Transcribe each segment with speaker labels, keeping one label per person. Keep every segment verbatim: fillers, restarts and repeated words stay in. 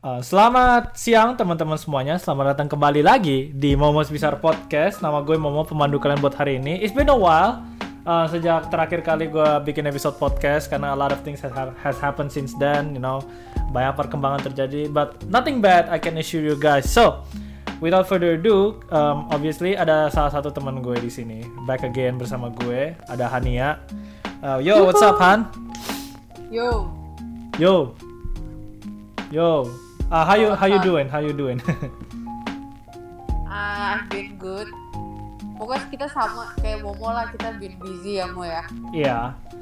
Speaker 1: Uh, selamat siang teman-teman semuanya, selamat datang kembali lagi di Momos Besar Podcast. Nama gue Momo, pemandu kalian buat hari ini. It's been a while uh, sejak terakhir kali gue bikin episode podcast karena a lot of things has, has happened since then, you know, banyak perkembangan terjadi, but nothing bad, I can assure you guys. So, without further ado, um, obviously ada salah satu teman gue di sini, back again bersama gue, ada Hania. Uh, yo, what's up, Han?
Speaker 2: Yo.
Speaker 1: Yo. Yo. Uh, how you how you doing? How you doing?
Speaker 2: Ah, I've been good. Pokoknya kita sama kayak Momo lah, kita been busy ya Mo ya.
Speaker 1: Iya. Yeah.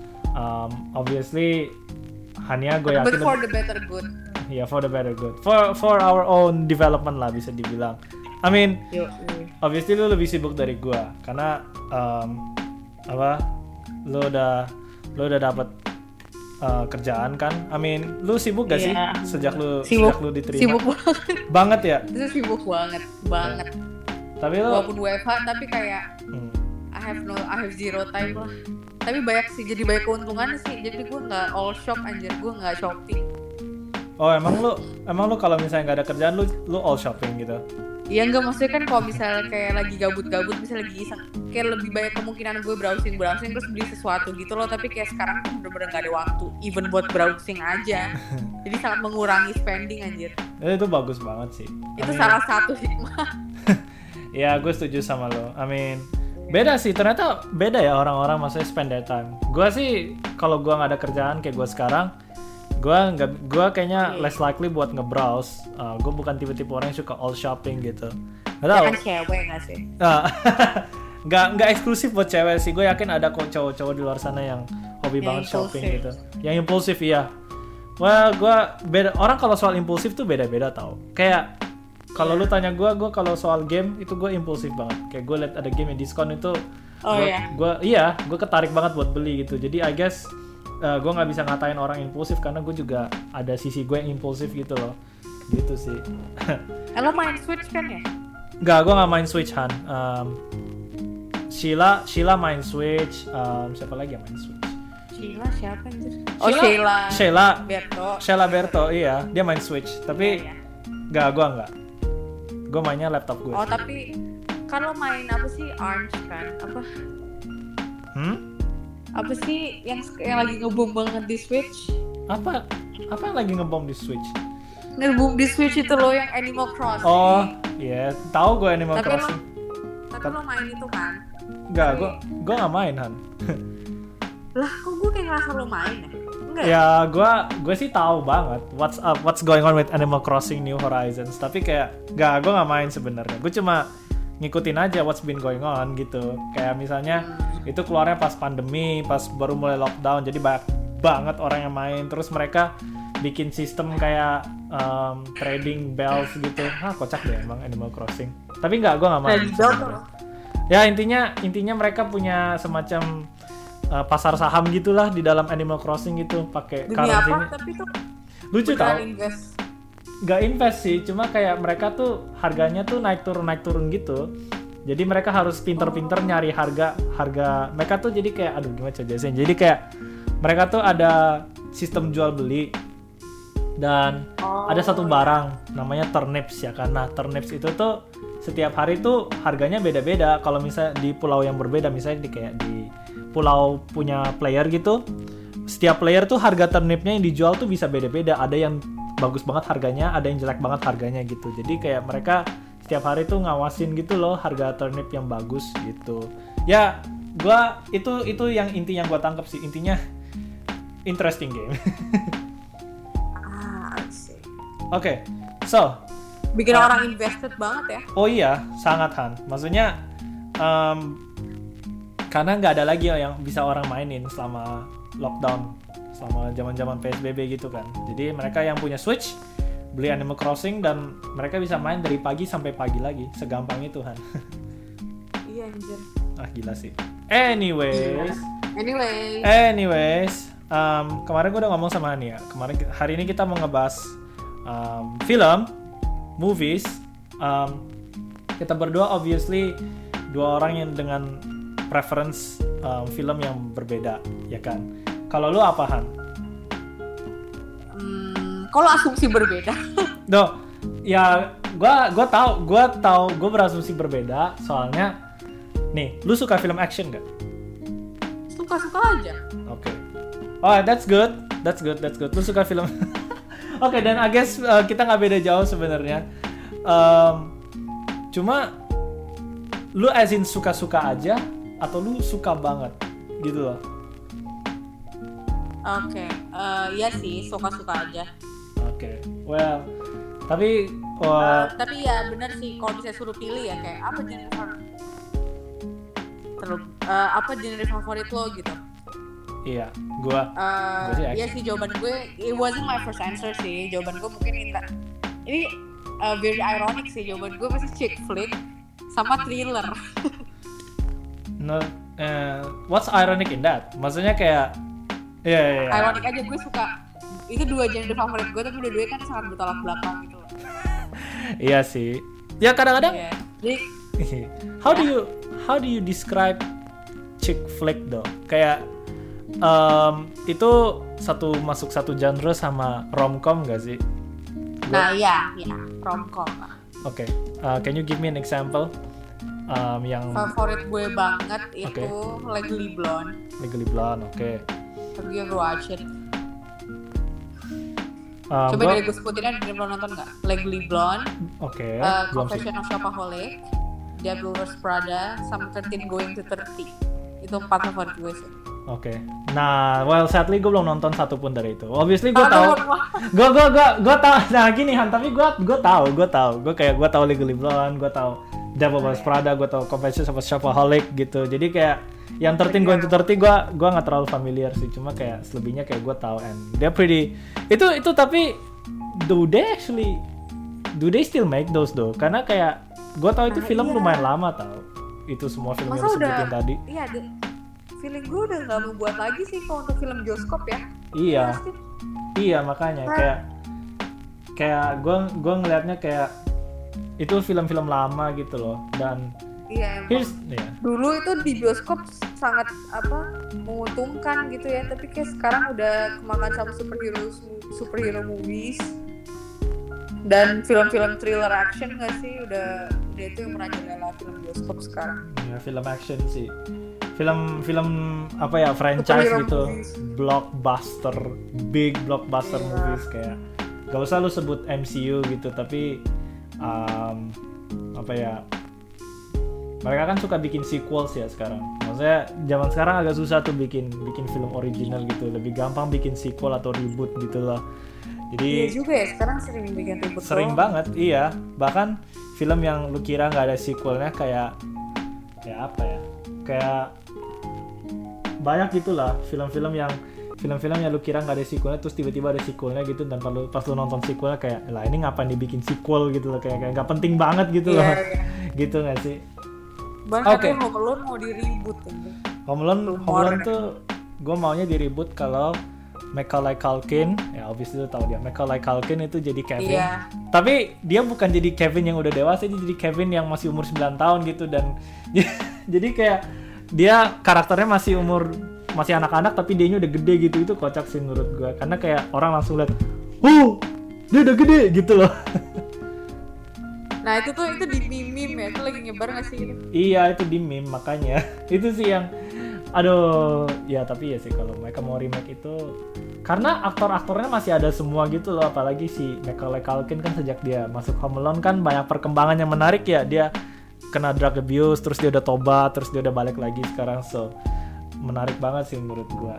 Speaker 1: Um, obviously Hania gue yakin.
Speaker 2: But for the better good.
Speaker 1: Yeah, for the better good. For for our own development lah bisa dibilang. I mean,
Speaker 2: Yo,
Speaker 1: obviously lu lebih sibuk dari gue karena um, apa? Lu udah lu udah dapat Uh, kerjaan kan, I mean, lu sibuk gak
Speaker 2: yeah.
Speaker 1: sih sejak lu
Speaker 2: sibuk,
Speaker 1: sejak lu diterima?
Speaker 2: Sibuk banget.
Speaker 1: Banget ya?
Speaker 2: Itu sibuk banget, banget.
Speaker 1: Yeah. Tapi lu
Speaker 2: walaupun W F H tapi kayak hmm. I have no, I have zero time lah. Tapi banyak sih, jadi banyak keuntungan sih. Jadi gue nggak all shop anjir, gue nggak shopping.
Speaker 1: Oh emang lu, emang lu kalau misalnya nggak ada kerjaan lu lu all shopping gitu?
Speaker 2: Iya enggak, maksudnya kan kalau misalnya kayak lagi gabut-gabut, misalnya lagi iseng, kayak lebih banyak kemungkinan gue browsing-browsing terus beli sesuatu gitu loh. Tapi kayak sekarang tuh bener-bener gak ada waktu even buat browsing aja. Jadi sangat mengurangi spending anjir.
Speaker 1: Itu bagus banget sih.
Speaker 2: Itu I mean,
Speaker 1: salah
Speaker 2: satu hikmah.
Speaker 1: Ya gue setuju sama lo. I mean, beda sih, ternyata beda ya orang-orang maksudnya spend their time. Gue sih kalau gue gak ada kerjaan kayak gue sekarang, gue nggak gue kayaknya less likely buat nge-browse. Uh, gue bukan tipe-tipe orang yang suka all shopping gitu. Nggak tahu.
Speaker 2: Kan cewek nggak sih?
Speaker 1: Nggak nggak eksklusif buat cewek sih. Gue yakin ada kok cowok-cowok di luar sana yang hobi
Speaker 2: yang
Speaker 1: banget
Speaker 2: impulsif.
Speaker 1: Shopping gitu. Yang impulsif iya. Well, gue beda. Orang kalau soal impulsif tuh beda-beda tau. Kayak kalau lu tanya gue, gue kalau soal game itu gue impulsif banget. Kayak gue liat ada game yang diskon itu,
Speaker 2: oh,
Speaker 1: gue,
Speaker 2: iya.
Speaker 1: gue iya, gue ketarik banget buat beli gitu. Jadi I guess Uh, gue nggak bisa ngatain orang impulsif karena gue juga ada sisi gue yang impulsif gitu loh, gitu sih.
Speaker 2: Lo main Switch kan ya?
Speaker 1: Nggak, gue nggak main Switch Han. Um, Sheila, Sheila main Switch. Um, siapa lagi yang main Switch?
Speaker 2: Sheila siapa anjir? Oh Sheila.
Speaker 1: Sheila.
Speaker 2: Berto.
Speaker 1: Sheila Berto, iya, dia main Switch. Tapi
Speaker 2: ya, ya.
Speaker 1: nggak, gue nggak. Gue mainnya laptop gue.
Speaker 2: Oh tapi kan lo main apa sih? Arms kan? Apa?
Speaker 1: Hmm?
Speaker 2: Apa sih yang yang lagi ngebom banget di Switch?
Speaker 1: Apa? Apa yang lagi ngebom di Switch?
Speaker 2: Ngebom di Switch itu lo yang Animal Crossing.
Speaker 1: Oh, iya, yeah. Tahu gue Animal
Speaker 2: tapi
Speaker 1: Crossing.
Speaker 2: Lo, tapi lo main itu kan?
Speaker 1: Enggak, gue gue nggak main Han.
Speaker 2: Lah, kok gue kayak ngerasa lo main ya? Enggak.
Speaker 1: Ya, gue gue sih tahu banget what's up, what's going on with Animal Crossing New Horizons. Tapi kayak, nggak, gue nggak main sebenarnya. Gue cuma ngikutin aja what's been going on gitu. Kayak misalnya hmm. itu keluarnya pas pandemi, pas baru mulai lockdown, jadi banyak banget orang yang main. Terus mereka bikin sistem kayak um, trading bells gitu. Ah, kocak deh emang Animal Crossing. Tapi nggak, gue nggak main. Ya intinya intinya mereka punya semacam uh, pasar saham gitulah di dalam Animal Crossing gitu, pakai currency.
Speaker 2: Apa? Tapi tuh
Speaker 1: lucu tau.
Speaker 2: Invest.
Speaker 1: Gak invest sih, cuma kayak mereka tuh harganya tuh naik turun naik turun gitu. Jadi mereka harus pinter-pinter oh. nyari harga harga mereka tuh jadi kayak aduh gimana cara jelasin. Jadi kayak mereka tuh ada sistem jual beli dan oh. ada satu barang namanya turnips ya kan. Nah turnips itu tuh setiap hari tuh harganya beda-beda. Kalau misalnya di pulau yang berbeda, misalnya di kayak di pulau punya player gitu, setiap player tuh harga turnipnya yang dijual tuh bisa beda-beda. Ada yang bagus banget harganya, ada yang jelek banget harganya gitu. Jadi kayak mereka setiap hari tuh ngawasin gitu loh harga turnip yang bagus gitu. Ya, gua itu itu yang inti yang gua tangkap sih. Intinya interesting game.
Speaker 2: Ah, I see.
Speaker 1: Oke. Okay. So,
Speaker 2: bikin
Speaker 1: uh,
Speaker 2: orang invested banget ya.
Speaker 1: Oh iya, sangat Han. Maksudnya um, karena nggak ada lagi yang bisa orang mainin selama lockdown, selama zaman-zaman P S B B gitu kan. Jadi mereka yang punya Switch beli Animal Crossing dan mereka bisa main dari pagi sampai pagi lagi, segampang itu Han.
Speaker 2: Iya anjir.
Speaker 1: Ah gila sih. Anyways,
Speaker 2: Anyway.
Speaker 1: Anyways, um, kemarin gue udah ngomong sama Hania. Kemarin hari ini kita mau ngebahas um, film, movies. Um, kita berdua obviously dua orang yang dengan preference um, film yang berbeda, ya kan? Kalau lu apa Han?
Speaker 2: Kalau asumsi berbeda.
Speaker 1: No, ya gua gua tahu, gua tahu, gua berasumsi berbeda soalnya nih, lu suka film action gak?
Speaker 2: Suka-suka aja.
Speaker 1: Oke. Okay. Oh, that's good. That's good. That's good. Lu suka film? Oke, okay, dan I guess uh, kita nggak beda jauh sebenarnya. Um, cuma lu as in suka-suka aja atau lu suka banget gitu loh?
Speaker 2: Oke, okay. uh, iya sih suka-suka aja.
Speaker 1: Oke, okay. Well, tapi
Speaker 2: uh, uh, tapi ya benar sih kalau bisa suruh pilih ya kayak apa genre terus uh, apa genre favorit lo gitu.
Speaker 1: Iya, gua.
Speaker 2: Uh, gua sih iya sih jawaban gue, it wasn't my first answer sih. Jawaban gue mungkin ini, ini uh, very ironic sih, jawaban gue pasti chick flick sama thriller.
Speaker 1: No, uh, what's ironic in that? Maksudnya kayak, ya yeah, yeah, yeah.
Speaker 2: Ironic aja gue suka. Itu dua genre favorit gue, tapi dua-duanya kan sangat bertolak belakang gitu.
Speaker 1: Iya sih. Ya kadang-kadang.
Speaker 2: Yeah. Jadi,
Speaker 1: how do you how do you describe chick flick though? Kayak um, itu satu masuk satu genre sama romcom gak sih?
Speaker 2: Nah iya, ya romcom lah.
Speaker 1: Oke, okay. uh, can you give me an example? Um, yang
Speaker 2: favorit gue banget itu
Speaker 1: okay.
Speaker 2: Legally Blonde.
Speaker 1: Legally Blonde, oke. Okay.
Speaker 2: Have you ever watch it?
Speaker 1: Um,
Speaker 2: Coba
Speaker 1: gua...
Speaker 2: dari gue sebutin aja, belum nonton nggak? Legally Blonde,
Speaker 1: Oke. Okay.
Speaker 2: Uh, Confession of Shopaholic, Devil Wears Prada, sama thirteen Going to thirty. Itu empat favorit gue sih.
Speaker 1: Oke. Okay. Nah, well sadly gue belum nonton satu pun dari itu. Obviously gue tahu. Gue gue gue gue tahu. Nah gini Han, tapi gue gue tahu, gue tahu. Gue kayak gue tahu Legally Blonde, gue tahu Devil Wears Prada, gue tahu Confession of Shopaholic gitu. Jadi kayak yang thirteen Going to thirty gue gue nggak terlalu familiar sih. Cuma kayak selebihnya kayak gue tahu and they're pretty. Itu itu tapi do they actually do they still make those though? Karena kayak gue tahu itu
Speaker 2: nah,
Speaker 1: film
Speaker 2: iya.
Speaker 1: lumayan lama tau. Itu semua film
Speaker 2: Masa
Speaker 1: yang
Speaker 2: udah,
Speaker 1: disebutin tadi.
Speaker 2: Iya, de- feeling gue udah nggak mau buat lagi sih kalau untuk film bioskop ya.
Speaker 1: Iya. Iya makanya
Speaker 2: nah.
Speaker 1: kayak kayak gue gue ngelihatnya kayak itu film-film lama gitu loh dan
Speaker 2: iya
Speaker 1: here's, yeah.
Speaker 2: Dulu itu di bioskop sangat apa menguntungkan gitu ya, tapi kayak sekarang udah kemakan sama superhero superhero movies dan film-film thriller action nggak sih, udah udah itu yang merajalela film bioskop sekarang.
Speaker 1: Ya film action sih, film-film apa ya franchise superhero gitu movies. Blockbuster, big blockbuster yeah. movies kayak gak usah lu sebut M C U gitu tapi um, apa ya mereka kan suka bikin sequels ya sekarang. Maksudnya zaman sekarang agak susah tuh bikin bikin film original gitu. Lebih gampang bikin sequel atau reboot gitu loh. Jadi
Speaker 2: iya juga ya, sekarang sering bikin reboot.
Speaker 1: Sering doang. banget, iya. Bahkan film yang lu kira nggak ada sequelnya kayak kayak apa ya? Kayak banyak gitulah film-film yang film-film yang lu kira nggak ada sequelnya terus tiba-tiba ada sequelnya gitu dan pas lu, pas lu nonton sequelnya kayak lah ini ngapain dibikin sequel gitu loh, kayak kayak nggak penting banget gitu loh. Yeah, yeah. Gitu nggak sih?
Speaker 2: Bahkan okay. Home Alone mau di reboot gitu.
Speaker 1: Home Alone, Home Alone tuh gue maunya di reboot kalau Macaulay Culkin, ya obviously lu tahu dia Macaulay Culkin itu jadi Kevin.
Speaker 2: Yeah.
Speaker 1: Tapi dia bukan jadi Kevin yang udah dewasa, dia jadi Kevin yang masih umur sembilan tahun gitu dan jadi kayak dia karakternya masih umur masih anak-anak tapi dianya udah gede gitu. Itu kocak sih menurut gue karena kayak orang langsung lihat, "Oh, dia udah gede" gitu loh.
Speaker 2: Nah itu tuh itu di meme ya, itu lagi nyebar nggak sih? Gitu?
Speaker 1: Iya itu di meme makanya itu sih yang, aduh ya tapi ya sih kalau mereka mau remake itu karena aktor-aktornya masih ada semua gitu loh, apalagi si Macaulay Culkin kan sejak dia masuk Home Alone kan banyak perkembangan yang menarik ya, dia kena drug abuse terus dia udah tobat terus dia udah balik lagi sekarang, so menarik banget sih menurut gua.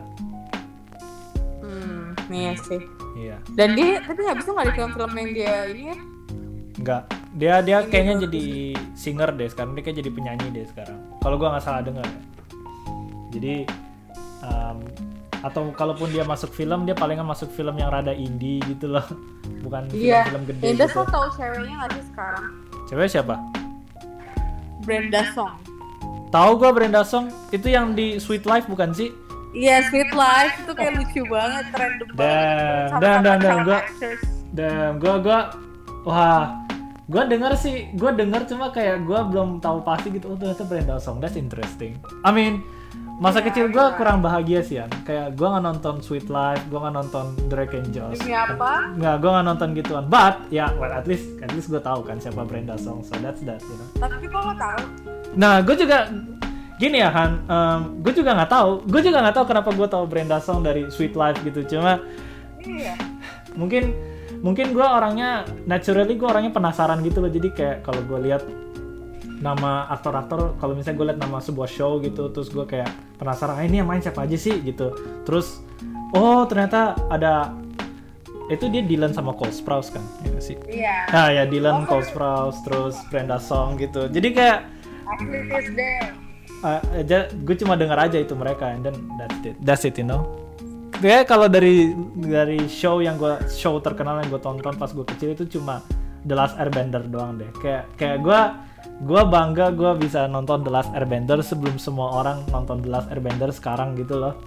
Speaker 2: Hmm, iya sih.
Speaker 1: Iya.
Speaker 2: Dan dia tapi habis itu nggak ada film-film yang dia ini ya?
Speaker 1: Enggak, dia dia kayaknya jadi singer deh sekarang, dia kayak jadi penyanyi deh sekarang. Kalau gua nggak salah dengar ya. Jadi um, atau kalaupun dia masuk film, dia palingan masuk film yang rada indie gitu loh, bukan
Speaker 2: iya.
Speaker 1: film-film gede.
Speaker 2: Iya. Indah
Speaker 1: Gitu.
Speaker 2: lo tahu ceweknya nggak sih sekarang?
Speaker 1: Cewek siapa?
Speaker 2: Brenda Song.
Speaker 1: Tahu gua Brenda Song, itu yang di Sweet Life bukan sih?
Speaker 2: Iya, Sweet Life itu kayak oh. lucu banget, random banget.
Speaker 1: Dan dan dan gua dan gua gua wah, gue denger sih, gue denger cuma kayak gue belum tahu pasti gitu. Oh ternyata Brenda Song, that's interesting. I mean, masa
Speaker 2: Ya,
Speaker 1: kecil gue
Speaker 2: ya.
Speaker 1: kurang bahagia sih ya. Kayak gue nggak nonton Sweet Life, gue nggak nonton Drake and Josh.
Speaker 2: Demi apa?
Speaker 1: Nggak, gue nggak nonton gituan. But ya, well, at least at least gue tahu kan siapa Brenda Song, so that's that, you know.
Speaker 2: Tapi kok lo tahu?
Speaker 1: Nah, gue juga gini ya Han, um, gue juga nggak tahu, gue juga nggak tahu kenapa gue tahu Brenda Song dari Sweet Life gitu. Cuma
Speaker 2: Iya.
Speaker 1: mungkin mungkin gue orangnya naturally gue orangnya penasaran gitu loh. Jadi kayak kalau gue lihat nama aktor-aktor, kalau misalnya gue lihat nama sebuah show gitu, terus gue kayak penasaran, ah ini yang main siapa aja sih gitu. Terus oh ternyata ada, itu dia Dylan sama Cole Sprouse kan, ya nggak sih?
Speaker 2: Iya.
Speaker 1: Nah ya Dylan,
Speaker 2: Oh,
Speaker 1: Cole Sprouse, terus Brenda Song gitu. Jadi kayak
Speaker 2: Actually is there.
Speaker 1: uh, aja gue cuma dengar aja itu mereka, and then that's it, that's it, you know. Kayak kalau dari dari show yang gue show terkenal yang gue tonton pas gue kecil itu cuma The Last Airbender doang deh. Kayak kayak gue gue bangga gue bisa nonton The Last Airbender sebelum semua orang nonton The Last Airbender sekarang gitu loh.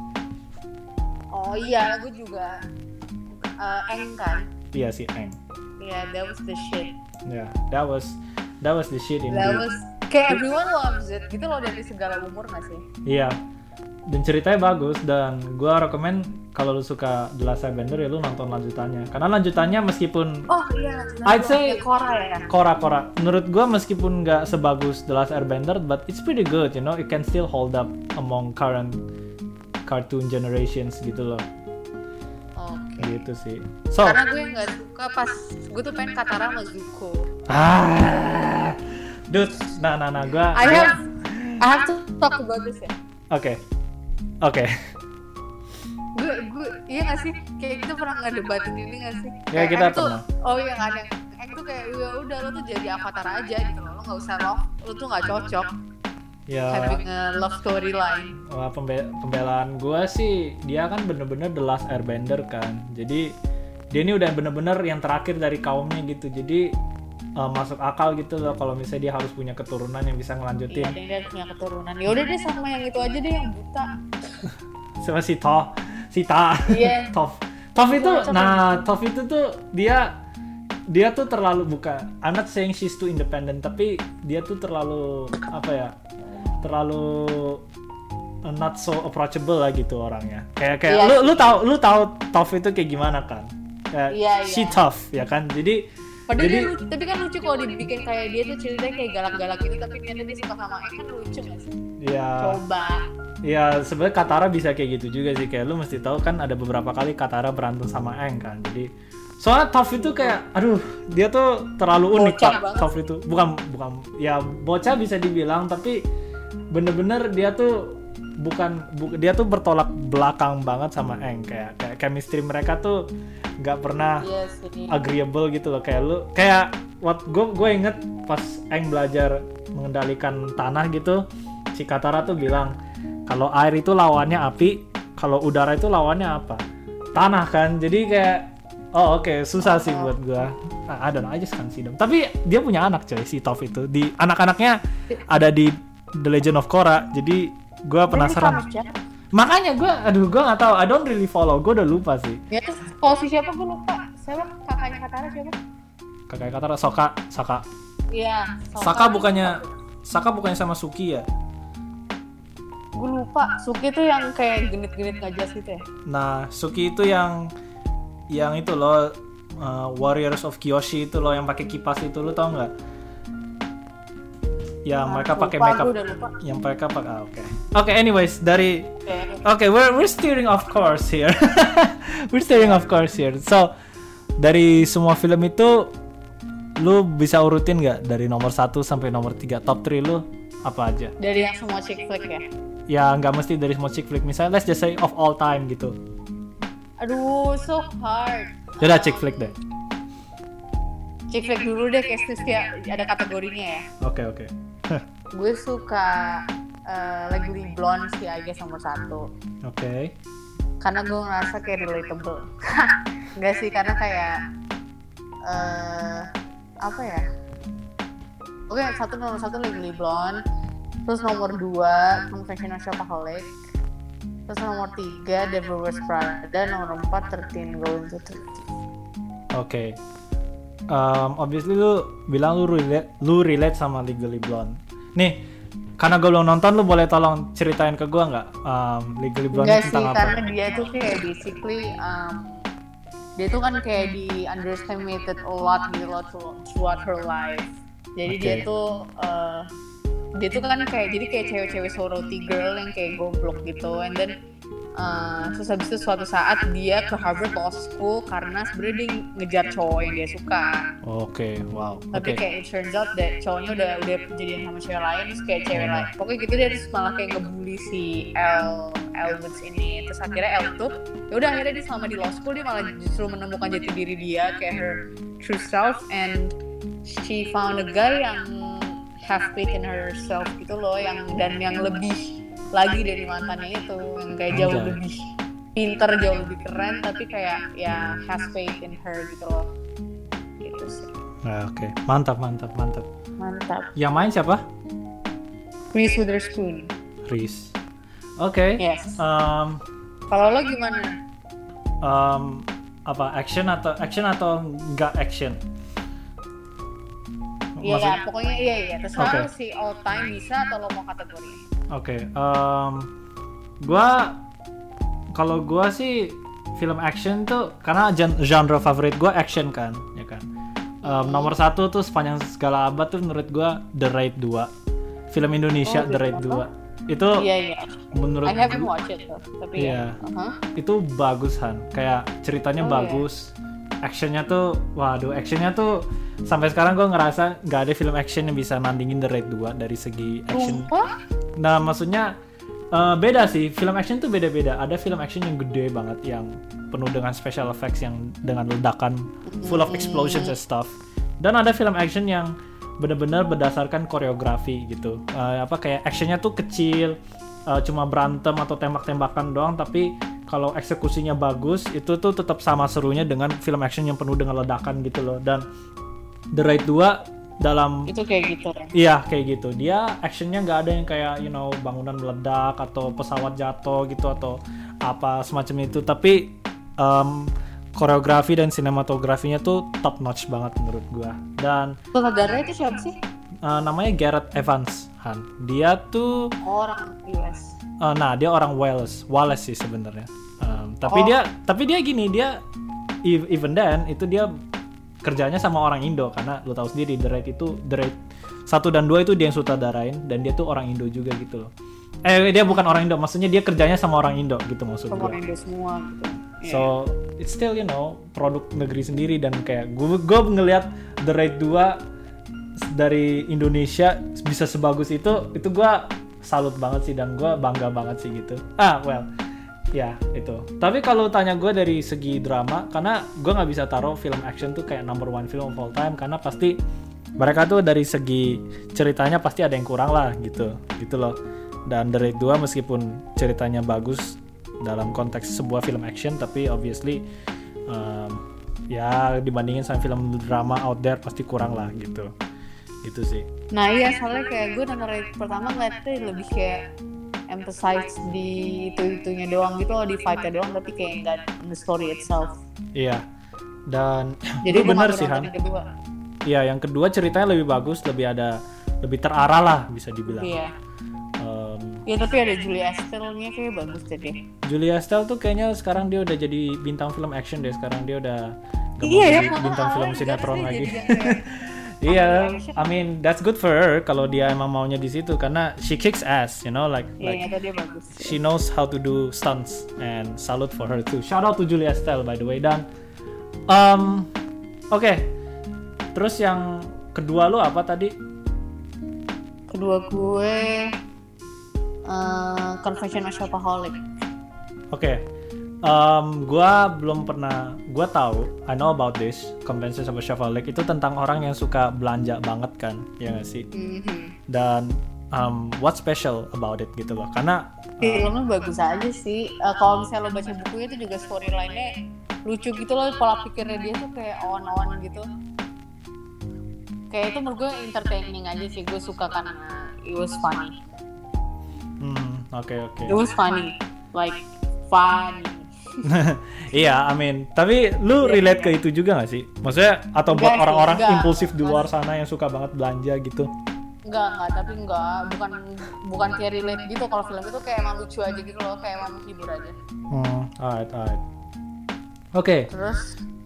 Speaker 2: Oh iya, gue juga. Uh, Eng kan?
Speaker 1: Iya sih Eng.
Speaker 2: Yeah, that was the shit.
Speaker 1: Yeah, that was that was the shit indeed.
Speaker 2: That was kayak everyone loves it gitu loh dari segala umur nggak sih?
Speaker 1: Iya. Dan ceritanya bagus, dan gue rekomen kalau lu suka The Last Airbender ya lu nonton lanjutannya. Karena lanjutannya meskipun
Speaker 2: Oh iya,
Speaker 1: I'd say
Speaker 2: Korra ya.
Speaker 1: Korra-Korra, menurut gue meskipun nggak sebagus The Last Airbender, but it's pretty good, you know, it can still hold up among current cartoon generations gitu loh.
Speaker 2: Oke.
Speaker 1: Gitu sih. So,
Speaker 2: Karena gue nggak suka pas gue tuh pengen Katara sama Zuko.
Speaker 1: ah, dude, nah nah nah gue,
Speaker 2: I have I have to talk about this ya.
Speaker 1: oke, oke,
Speaker 2: Gue gue iya nggak sih? Kayak kita pernah ngedebatin ini nggak sih?
Speaker 1: Ya,
Speaker 2: Kayak
Speaker 1: kita
Speaker 2: Aang tuh-
Speaker 1: pernah.
Speaker 2: Oh iya nggak ada. Aang tuh kayak ya udah lo tuh jadi avatar aja gitu loh. Lo nggak usah love. Lo tuh nggak cocok
Speaker 1: ya.
Speaker 2: having a love storyline.
Speaker 1: Wah, pembe- pembelaan gue sih dia kan bener-bener The Last Airbender kan, jadi dia ini udah bener-bener yang terakhir dari kaumnya gitu, jadi uh, masuk akal gitu loh kalau misalnya dia harus punya keturunan yang bisa
Speaker 2: Iya,
Speaker 1: ngelanjutin.
Speaker 2: dia dia punya keturunan. Ya udah deh sama yang itu aja deh yang buta.
Speaker 1: Sama si Toh, si Ta,
Speaker 2: Iya.
Speaker 1: Toph, Toph itu,
Speaker 2: Cocok.
Speaker 1: nah Toph itu tuh dia dia tuh terlalu buka. I'm not saying she's too independent, tapi dia tuh terlalu apa ya, terlalu uh, not so approachable lah gitu orangnya. Kayak kayak
Speaker 2: Iya.
Speaker 1: lu lu tahu lu tahu Toph itu kayak gimana kan? Kayak
Speaker 2: Iya,
Speaker 1: she
Speaker 2: iya.
Speaker 1: tough ya kan. Jadi
Speaker 2: Padahal
Speaker 1: jadi
Speaker 2: dia lucu, tapi kan lucu kalau dibikin kayak dia tuh ceritanya kayak galak-galak gitu, tapi ternyata dia suka sama Aang kan lucu nggak sih?
Speaker 1: ya
Speaker 2: Coba.
Speaker 1: ya sebenarnya Katara bisa kayak gitu juga sih, kayak lu mesti tahu kan ada beberapa kali Katara berantem sama Aang kan. Jadi soalnya Toph itu kayak aduh dia tuh terlalu unik
Speaker 2: Bocah
Speaker 1: Pak.
Speaker 2: banget.
Speaker 1: Toph itu bukan bukan ya bocah bisa dibilang, tapi bener-bener dia tuh bukan bu, dia tuh bertolak belakang banget sama Aang. Kayak kayak chemistry mereka tuh nggak pernah
Speaker 2: Iya sih.
Speaker 1: agreeable gitu loh. Kayak lu kayak what gue gue inget pas Aang belajar mengendalikan tanah gitu, si Katara tuh bilang kalau air itu lawannya api, kalau udara itu lawannya apa? Tanah kan. Jadi kayak oh oke okay, susah sih buat gue. Nah, I don't know, I just can't see them. Tapi dia punya anak coy, si Toph itu. Di anak-anaknya ada di The Legend of Korra. Jadi gue penasaran. Makanya gue, aduh gue nggak tahu. I don't really follow. Gue udah lupa sih.
Speaker 2: Ya terus kalau si siapa gue lupa. Siapa kakaknya Katara siapa?
Speaker 1: Kakak Katara, Sokka, Sokka.
Speaker 2: Iya.
Speaker 1: Sokka bukannya, Sokka bukannya sama Suki ya?
Speaker 2: Gue lupa. Suki tuh yang kayak genit-genit nggak jelas gitu ya.
Speaker 1: Nah, Suki itu yang yang itu loh, uh, Warriors of Kyoshi itu loh yang pakai kipas itu, lo tau nggak? Yang
Speaker 2: Ah,
Speaker 1: mereka pakai
Speaker 2: lupa,
Speaker 1: makeup.
Speaker 2: gua udah lupa.
Speaker 1: Yang mereka pakai, ah, oke. Okay. Oke, okay, anyways dari,
Speaker 2: Oke.
Speaker 1: oke, okay, we're we're steering off course here. We're steering off course here. So dari semua film itu, lu bisa urutin nggak dari nomor satu sampai nomor tiga, top three lu apa aja?
Speaker 2: Dari yang semua chick flick ya.
Speaker 1: Ya nggak mesti dari semua chick flick, misalnya let's just say of all time gitu.
Speaker 2: Aduh, so hard.
Speaker 1: Yaudah chick flick deh.
Speaker 2: Chick flick dulu deh, kayak setiap ada kategorinya ya.
Speaker 1: Oke oke.
Speaker 2: Gue suka uh, Legally Blonde sih, I guess nomor satu.
Speaker 1: Oke.
Speaker 2: Karena gue ngerasa kayak relatable. Enggak sih, karena kayak uh, apa ya? Oke, satu nomor satu Legally Blonde. Terus nomor dua Confession of a Shopaholic. Terus nomor tiga Devil Wears Prada. Nomor empat thirteen Going to thirteen.
Speaker 1: Oke. Um, obviously lu bilang lu relate, lu relate sama Legally Blonde. Nih, karena gue belum nonton, lu boleh tolong ceritain ke gue nggak um, Legally Blonde
Speaker 2: Enggak
Speaker 1: tentang
Speaker 2: sih,
Speaker 1: apa?
Speaker 2: karena dia tuh kayak basically um, dia tuh kan kayak di underestimated a lot gitu loh throughout her life. Jadi
Speaker 1: Okay.
Speaker 2: dia tuh uh, dia tuh kan kayak jadi kayak cewek-cewek sorority girl yang kayak goblok gitu, and then uh, terus habis itu suatu saat dia ke Harvard Law School karena sebenarnya dia ngejar cowok yang dia suka.
Speaker 1: Oke, okay, wow.
Speaker 2: Tapi
Speaker 1: Oke.
Speaker 2: kayak it turns out that cowoknya udah udah jadian sama cewek lain, terus kayak cewek lain pokoknya gitu, dia terus malah kayak ngebully si Elle Elle Woods ini. Terus akhirnya Elle tuh ya udah akhirnya dia selama di law school dia malah justru menemukan jati diri dia kayak her true self, and she found a guy yang have faith in herself gitu loh, yang dan yang lebih lagi dari mantannya itu, yang kayak jauh
Speaker 1: Anjay.
Speaker 2: lebih pinter, jauh lebih keren, tapi kayak ya has faith in her gitu loh. Gitu sih.
Speaker 1: Nah, oke, okay. mantap, mantap, mantap.
Speaker 2: Mantap.
Speaker 1: Yang main siapa?
Speaker 2: Reese Witherspoon.
Speaker 1: Reese. Oke. Okay.
Speaker 2: Yes.
Speaker 1: Um,
Speaker 2: Kalau lo gimana?
Speaker 1: um, apa action atau action atau nggak action?
Speaker 2: Iya,
Speaker 1: Maksud-
Speaker 2: pokoknya iya iya. Terserah
Speaker 1: Oke.
Speaker 2: lo sih all time bisa atau lo mau kategori.
Speaker 1: Oke, okay, um, gua kalau gua sih film action tuh karena gen- genre favorit gua action kan, ya kan. Um, nomor satu tuh sepanjang segala abad tuh menurut gua The Raid dua, film Indonesia
Speaker 2: Oh,
Speaker 1: The
Speaker 2: gitu.
Speaker 1: Raid dua. Itu
Speaker 2: Iya iya.
Speaker 1: menurut
Speaker 2: I haven't
Speaker 1: gua
Speaker 2: watched it though, tapi
Speaker 1: Iya.
Speaker 2: ya. Uh-huh.
Speaker 1: itu bagus Han, kayak ceritanya
Speaker 2: Oh,
Speaker 1: bagus, actionnya tuh, waduh, actionnya tuh sampai sekarang gua ngerasa nggak ada film action yang bisa nandingin The Raid dua dari segi action.
Speaker 2: Sumpah?
Speaker 1: Nah, maksudnya uh, beda sih, film action tuh beda-beda. Ada film action yang gede banget, yang penuh dengan special effects, yang dengan ledakan, full of explosions and stuff. Dan ada film action yang benar-benar berdasarkan koreografi gitu. Uh, apa kayak actionnya tuh kecil, uh, cuma berantem atau tembak-tembakan doang, tapi kalau eksekusinya bagus, itu tuh tetap sama serunya dengan film action yang penuh dengan ledakan gitu loh. Dan The Raid dua dalam
Speaker 2: Itu kayak gitu kan.
Speaker 1: iya kayak gitu, dia actionnya nggak ada yang kayak you know bangunan meledak atau pesawat jatuh gitu atau apa semacam itu, tapi um, koreografi dan sinematografinya tuh top notch banget menurut gua. Dan
Speaker 2: Sutradaranya itu siapa sih?
Speaker 1: uh, namanya Gareth Evans Han, dia tuh
Speaker 2: Orang U S.
Speaker 1: uh, nah dia orang Wales Wales sih sebenarnya. Um, tapi
Speaker 2: Oh.
Speaker 1: dia tapi dia gini, dia ev- even then itu dia kerjanya sama orang Indo, karena lu tahu sendiri The Raid itu The Raid satu dan dua itu dia yang sutradarain, dan dia tuh orang Indo juga gitu loh. Eh dia bukan orang Indo, maksudnya dia kerjanya sama orang Indo gitu maksud
Speaker 2: Sama
Speaker 1: gue.
Speaker 2: Indo semua gitu.
Speaker 1: So it's still you know produk negeri sendiri, dan kayak gue gue ngelihat The Raid dua dari Indonesia bisa sebagus itu, itu gue salut banget sih, dan gue bangga banget sih gitu. Ah well ya itu. Tapi kalau tanya gue dari segi drama, karena gue nggak bisa taruh film action tuh kayak number one film of all time, karena pasti mereka tuh dari segi ceritanya pasti ada yang kurang lah gitu gitu loh. Dan The Raid dua meskipun ceritanya bagus dalam konteks sebuah film action, tapi obviously um, ya dibandingin sama film drama out there pasti kurang lah gitu gitu sih.
Speaker 2: Nah iya, soalnya kayak gue nomor pertama ngeliatnya lebih kayak emphasize di itu-itunya doang gitu loh, di fight-nya doang, tapi kayak nggak in the story itself.
Speaker 1: Iya, dan
Speaker 2: Jadi
Speaker 1: lu
Speaker 2: gue
Speaker 1: bener
Speaker 2: nggak
Speaker 1: sih
Speaker 2: nonton
Speaker 1: Han.
Speaker 2: yang kedua.
Speaker 1: Iya, yang kedua ceritanya lebih bagus, lebih ada, lebih terarah lah bisa dibilang.
Speaker 2: Iya.
Speaker 1: Um,
Speaker 2: Ya tapi ada Julia Estelle-nya kayak bagus deh deh.
Speaker 1: Julia Estelle tuh kayaknya sekarang dia udah jadi bintang film action deh. Sekarang dia udah gak mau
Speaker 2: Iya ya,
Speaker 1: jadi bintang film sinetron lagi.
Speaker 2: Iya.
Speaker 1: Iya, I mean that's good for her kalau dia emang maunya di situ, karena she kicks ass, you know, like like
Speaker 2: Iya, dia bagus.
Speaker 1: she knows how to do stunts, and salute for her too. Shout out to Julia Estelle by the way. Dan um, oke, okay. Terus yang kedua lu apa tadi?
Speaker 2: Kedua gue uh, Confession of a Shopaholic.
Speaker 1: Oke, okay. um, gua belum pernah, gua tahu, I know about this Confessions of a Shopaholic, itu tentang orang yang suka belanja banget kan, ya nggak sih?
Speaker 2: Mm-hmm.
Speaker 1: Dan um, what special about it gitu loh, karena
Speaker 2: Filmnya bagus aja sih. Uh, kalau misalnya lo baca bukunya itu juga storyline-nya lucu gitu loh, pola pikirnya dia tuh kayak awan-awan gitu. Kayak itu menurut gue entertaining aja sih, gue suka karena it was funny.
Speaker 1: hmm, oke okay, oke. Okay.
Speaker 2: It was funny, like funny.
Speaker 1: Iya, I mean, tapi lu relate ke itu juga gak sih? Maksudnya, atau buat
Speaker 2: Enggak sih,
Speaker 1: orang-orang
Speaker 2: enggak.
Speaker 1: impulsif di luar sana yang suka banget belanja gitu?
Speaker 2: Enggak, enggak, tapi enggak, bukan bukan kayak relate gitu. Kalau film itu kayak emang lucu aja gitu loh, kayak emang hibur aja.
Speaker 1: Hmm, alright, alright. Oke. Okay.
Speaker 2: Terus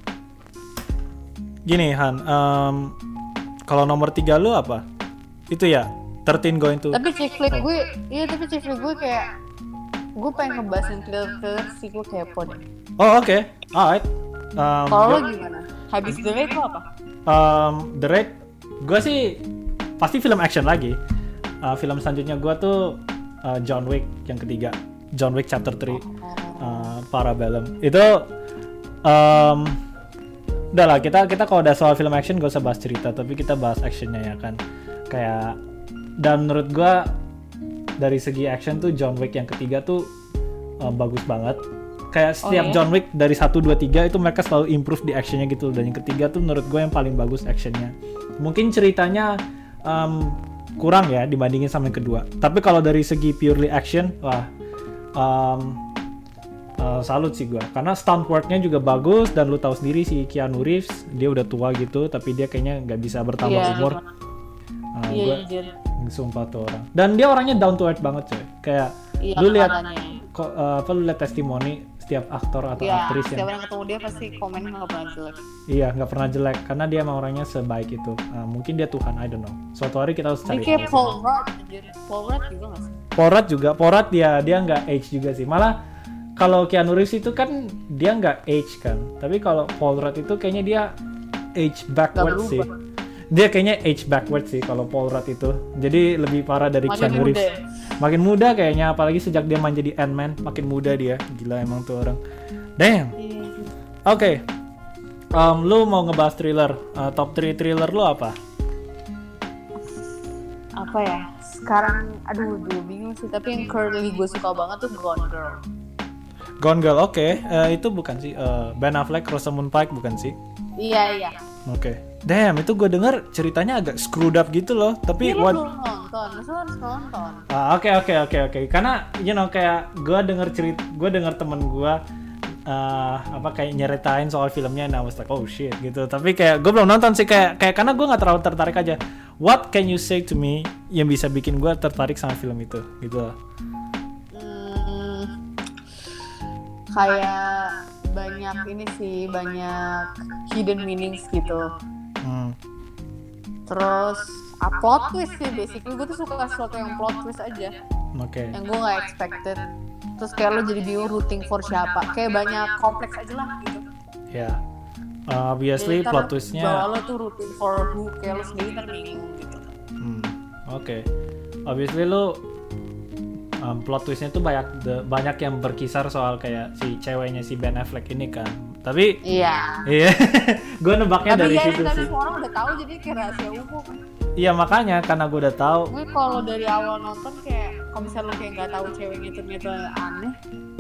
Speaker 1: gini Han, um, kalau nomor tiga lu apa? Itu ya, thirteen going to.
Speaker 2: Tapi chick flick gue, iya tapi chick flick gue kayak gue pengen ngebahasin thriller-thriller sih, gue kepo deh.
Speaker 1: Oh oke, okay. Alright. Um,
Speaker 2: kalau lo gimana? Habis The Raid lo apa?
Speaker 1: Um, The Raid, gue sih pasti film action lagi. Uh, film selanjutnya gue tuh uh, John Wick yang ketiga, John Wick Chapter three, uh, Parabellum. Itu, um, udah lah kita kita kalau udah soal film action gak usah bahas cerita, tapi kita bahas actionnya ya kan. Kayak, dan menurut gue dari segi action tuh John Wick yang ketiga tuh uh, bagus banget. Kayak setiap oh, yeah. John Wick dari satu, dua, tiga itu mereka selalu improve di actionnya gitu. Dan yang ketiga tuh menurut gue yang paling bagus actionnya. Mungkin ceritanya um, kurang ya dibandingin sama yang kedua. Tapi kalau dari segi purely action, wah um, uh, salut sih gue. Karena stunt worknya juga bagus. Dan lu tahu sendiri si Keanu Reeves, dia udah tua gitu. Tapi dia kayaknya gak bisa bertambah yeah, umur. Uh,
Speaker 2: iya,
Speaker 1: gue sumpah tuh orang. Dan dia orangnya down to earth banget coy. Kayak iya, lu lihat kok uh, apa lu lihat testimoni setiap aktor atau
Speaker 2: ya,
Speaker 1: aktris yang
Speaker 2: setiap yang ketemu dia pasti komen nggak pernah jelek.
Speaker 1: Iya, nggak pernah jelek karena dia emang orangnya sebaik itu. Uh, mungkin dia Tuhan, I don't know. Suatu hari kita harus cari.
Speaker 2: Dia kayak Paul Rudd, Paul Rudd juga nggak sih?
Speaker 1: Paul Rudd juga, Paul Rudd dia dia nggak age juga sih. Malah kalau Keanu Reeves itu kan dia nggak age kan. Tapi kalau Paul Rudd itu kayaknya dia age backward sih. Dia kayaknya age backward sih kalau Paul Rudd itu. Jadi lebih parah dari
Speaker 2: makin
Speaker 1: Keanu Reeves.
Speaker 2: Muda.
Speaker 1: Makin muda kayaknya, apalagi sejak dia main jadi Ant-Man, makin muda dia. Gila emang tuh orang. Damn. Oke. Okay. Um, lu mau ngebahas thriller. Uh, top three thriller lu apa?
Speaker 2: Apa ya? Sekarang aduh gue bingung sih, tapi yang currently gue suka banget tuh Gone Girl.
Speaker 1: Gone Girl, oke. Okay. Uh, itu bukan sih uh, Ben Affleck, Rosamund Pike bukan sih?
Speaker 2: Iya, iya.
Speaker 1: Oke. Okay. Damn, itu gue denger ceritanya agak screwed up gitu loh. Tapi
Speaker 2: ya,
Speaker 1: what?
Speaker 2: Lu belum nonton, lu harus nonton.
Speaker 1: Ah, oke oke oke oke. Karena you know kayak gue denger cerita, gue denger temen gue uh, apa kayak nyeritain soal filmnya, and I was like oh shit gitu. Tapi kayak gue belum nonton sih kayak kayak karena gue nggak terlalu tertarik aja. What can you say to me yang bisa bikin gue tertarik sama film itu gitu loh?
Speaker 2: Hmm, kayak banyak ini sih, banyak hidden meanings gitu.
Speaker 1: Hmm.
Speaker 2: Terus a plot twist sih basically, gue tuh suka sesuatu yang plot twist aja.
Speaker 1: Oke. Okay.
Speaker 2: Yang gue nggak expected. Terus kayak lo jadi bingung rooting for siapa. Kayak banyak kompleks aja lah gitu.
Speaker 1: Ya. Yeah. Uh, obviously jadi, plot twistnya.
Speaker 2: Bahwa lo tuh rooting for who, kayak lo sendiri ntar bingung gitu.
Speaker 1: Hmm. Oke. Okay. Obviously lo um, plot twistnya tuh banyak the, banyak yang berkisar soal kayak si ceweknya si Ben Affleck ini kan. Tapi
Speaker 2: iya.
Speaker 1: Iya. Gue nebaknya
Speaker 2: tapi
Speaker 1: dari
Speaker 2: ya,
Speaker 1: situ
Speaker 2: tapi
Speaker 1: sih.
Speaker 2: Tapi semua orang udah tahu jadi kayak rahasia umum.
Speaker 1: Iya makanya karena gue udah tahu.
Speaker 2: Gue kalau dari awal nonton kayak kalau misalnya lo kayak nggak tahu ceweknya ternyata aneh.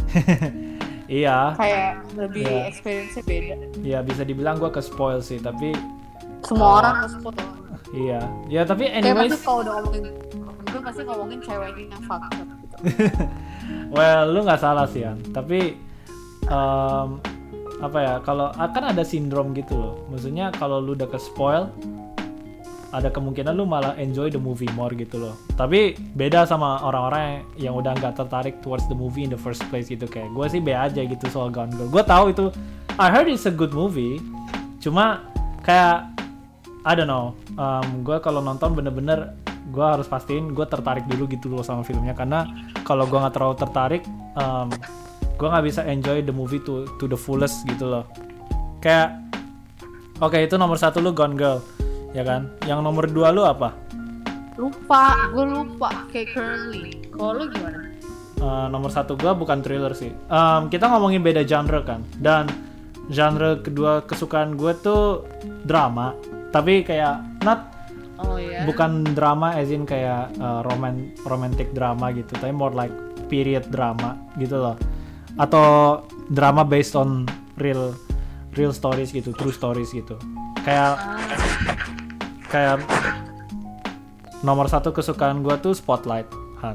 Speaker 1: Iya.
Speaker 2: Kayak lebih
Speaker 1: yeah.
Speaker 2: experience-nya beda.
Speaker 1: Iya bisa dibilang gue ke spoil sih tapi.
Speaker 2: Semua uh, orang ke spoil.
Speaker 1: Iya. Ya tapi anyways.
Speaker 2: Kayak pasti kalau udah ngomongin, gue pasti ngomongin ceweknya yang fucked up gitu.
Speaker 1: Well lu nggak salah sih An. Tapi um, apa ya kalau akan ada sindrom gitu loh. Maksudnya kalau lu udah ke spoil ada kemungkinan lu malah enjoy the movie more gitu loh. Tapi beda sama orang-orang yang udah nggak tertarik towards the movie in the first place gitu. Kayak gue sih be aja gitu soal Gone Girl. Gue tahu itu, I heard it's a good movie. Cuma kayak I don't know. Um, gue kalau nonton bener-bener gue harus pastiin gue tertarik dulu gitu loh sama filmnya. Karena kalau gue nggak terlalu tertarik, um, gue nggak bisa enjoy the movie to to the fullest gitu loh. Kayak oke okay, itu nomor satu lu Gone Girl. Ya kan? Yang nomor dua lu apa?
Speaker 2: Lupa, gue lupa kayak currently. Kalau lu gimana?
Speaker 1: Uh, nomor satu gue bukan thriller sih. Um, kita ngomongin beda genre kan. Dan genre kedua kesukaan gue tuh drama. Tapi kayak not
Speaker 2: oh, yeah.
Speaker 1: bukan drama as in kayak uh, roman romantic drama gitu. Tapi more like period drama gitu loh. Atau drama based on real real stories gitu, true stories gitu. Kayak kayak nomor satu kesukaan gue tuh Spotlight, Han.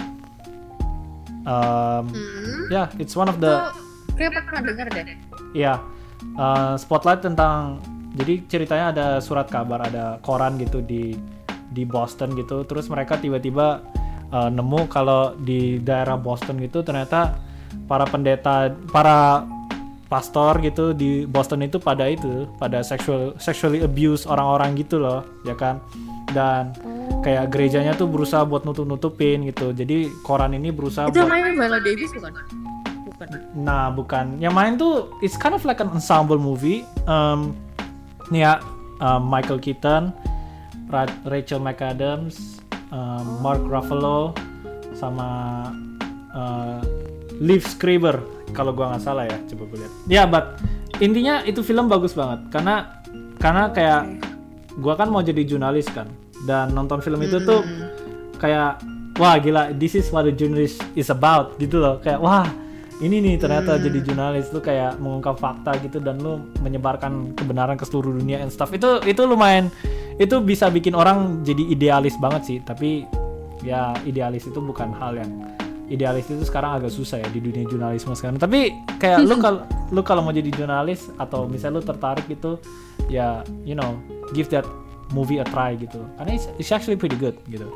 Speaker 1: Um,
Speaker 2: hmm.
Speaker 1: Ya, yeah, it's one of the.
Speaker 2: Kayak pernah denger deh.
Speaker 1: Iya, yeah, uh, Spotlight tentang. Jadi ceritanya ada surat kabar, ada koran gitu di di Boston gitu. Terus mereka tiba-tiba uh, nemu kalau di daerah Boston gitu ternyata para pendeta, para pastor gitu di Boston itu pada itu pada sexual sexually abuse orang-orang gitu loh, ya kan. Dan kayak gerejanya tuh berusaha buat nutup-nutupin gitu. Jadi koran ini berusaha
Speaker 2: itu
Speaker 1: buat...
Speaker 2: main Viola Davis bukan? Bukan.
Speaker 1: Nah, bukan. Yang main tuh it's kind of like an ensemble movie. Um, nih ya, um, Michael Keaton, Ra- Rachel McAdams, um, Mark Ruffalo, sama uh, Liv Schreiber kalau gua nggak salah ya, coba gue lihat. Ya, but intinya itu film bagus banget karena karena kayak gua kan mau jadi jurnalis kan, dan nonton film itu tuh kayak wah gila, this is what a journalist is about gitu loh, kayak wah ini nih ternyata hmm. jadi jurnalis tuh kayak mengungkap fakta gitu dan lu menyebarkan kebenaran ke seluruh dunia and stuff. Itu itu lumayan, itu bisa bikin orang jadi idealis banget sih, tapi ya idealis itu bukan hal yang idealis itu sekarang agak susah ya di dunia jurnalisme sekarang. Tapi kayak lu kalau lu kalau mau jadi jurnalis atau misalnya lu tertarik gitu, ya you know, give that movie a try gitu. Karena it's, it's actually pretty good gitu.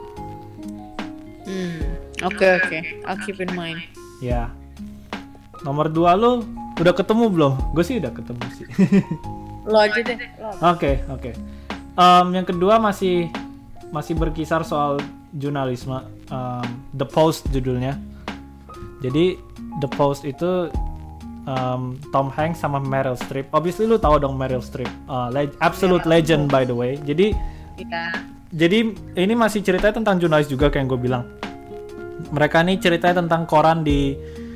Speaker 2: Hmm. Oke okay, oke, okay. I'll keep in mind.
Speaker 1: Ya. Nomor dua lu udah ketemu belum? Gue sih udah ketemu sih.
Speaker 2: Lo aja deh.
Speaker 1: Oke oke. Okay. Um, yang kedua masih masih berkisar soal jurnalisme. Um, The Post judulnya. Jadi The Post itu um, Tom Hanks sama Meryl Streep. Obviously lu tahu dong Meryl Streep, uh, le- absolute yeah, legend by the way. Jadi yeah. Jadi ini masih ceritanya tentang jurnalis juga kayak yang gue bilang. Mereka nih ceritanya tentang koran di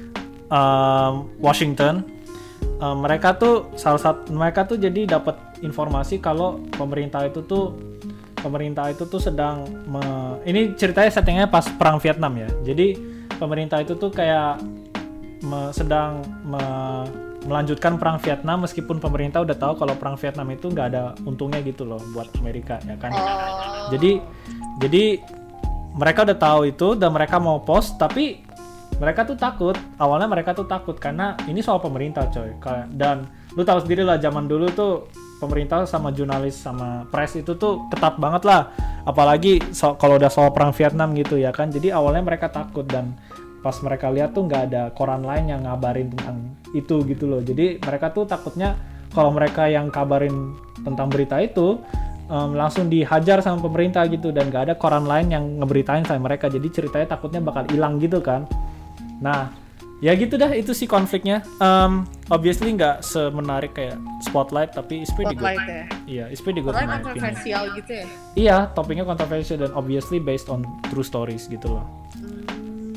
Speaker 1: um, Washington. Um, mereka tuh salah satu mereka tuh jadi dapat informasi kalau pemerintah itu tuh pemerintah itu tuh sedang me, ini ceritanya settingnya pas perang Vietnam ya. Jadi pemerintah itu tuh kayak me, sedang me, melanjutkan perang Vietnam meskipun pemerintah udah tahu kalau perang Vietnam itu nggak ada untungnya gitu loh buat Amerika ya kan. Oh. Jadi jadi mereka udah tahu itu dan mereka mau post, tapi mereka tuh takut. Awalnya mereka tuh takut karena ini soal pemerintah coy. Dan lu tahu sendiri lah zaman dulu tuh pemerintah sama jurnalis sama press itu tuh ketat banget lah, apalagi so, kalau udah soal perang Vietnam gitu ya kan. Jadi awalnya mereka takut dan pas mereka lihat tuh nggak ada koran lain yang ngabarin tentang itu gitu loh. Jadi mereka tuh takutnya kalau mereka yang kabarin tentang berita itu um, langsung dihajar sama pemerintah gitu dan nggak ada koran lain yang ngeberitain sama mereka. Jadi ceritanya takutnya bakal hilang gitu kan. Nah ya gitu dah, itu sih konfliknya. Um, obviously nggak semenarik kayak Spotlight, tapi it's pretty
Speaker 2: Spotlight
Speaker 1: good.
Speaker 2: Ya.
Speaker 1: Iya, it's pretty good.
Speaker 2: Spotlight kontroversial gitu ya?
Speaker 1: Iya, topiknya kontroversial dan obviously based on true stories gitu loh.
Speaker 2: Hmm.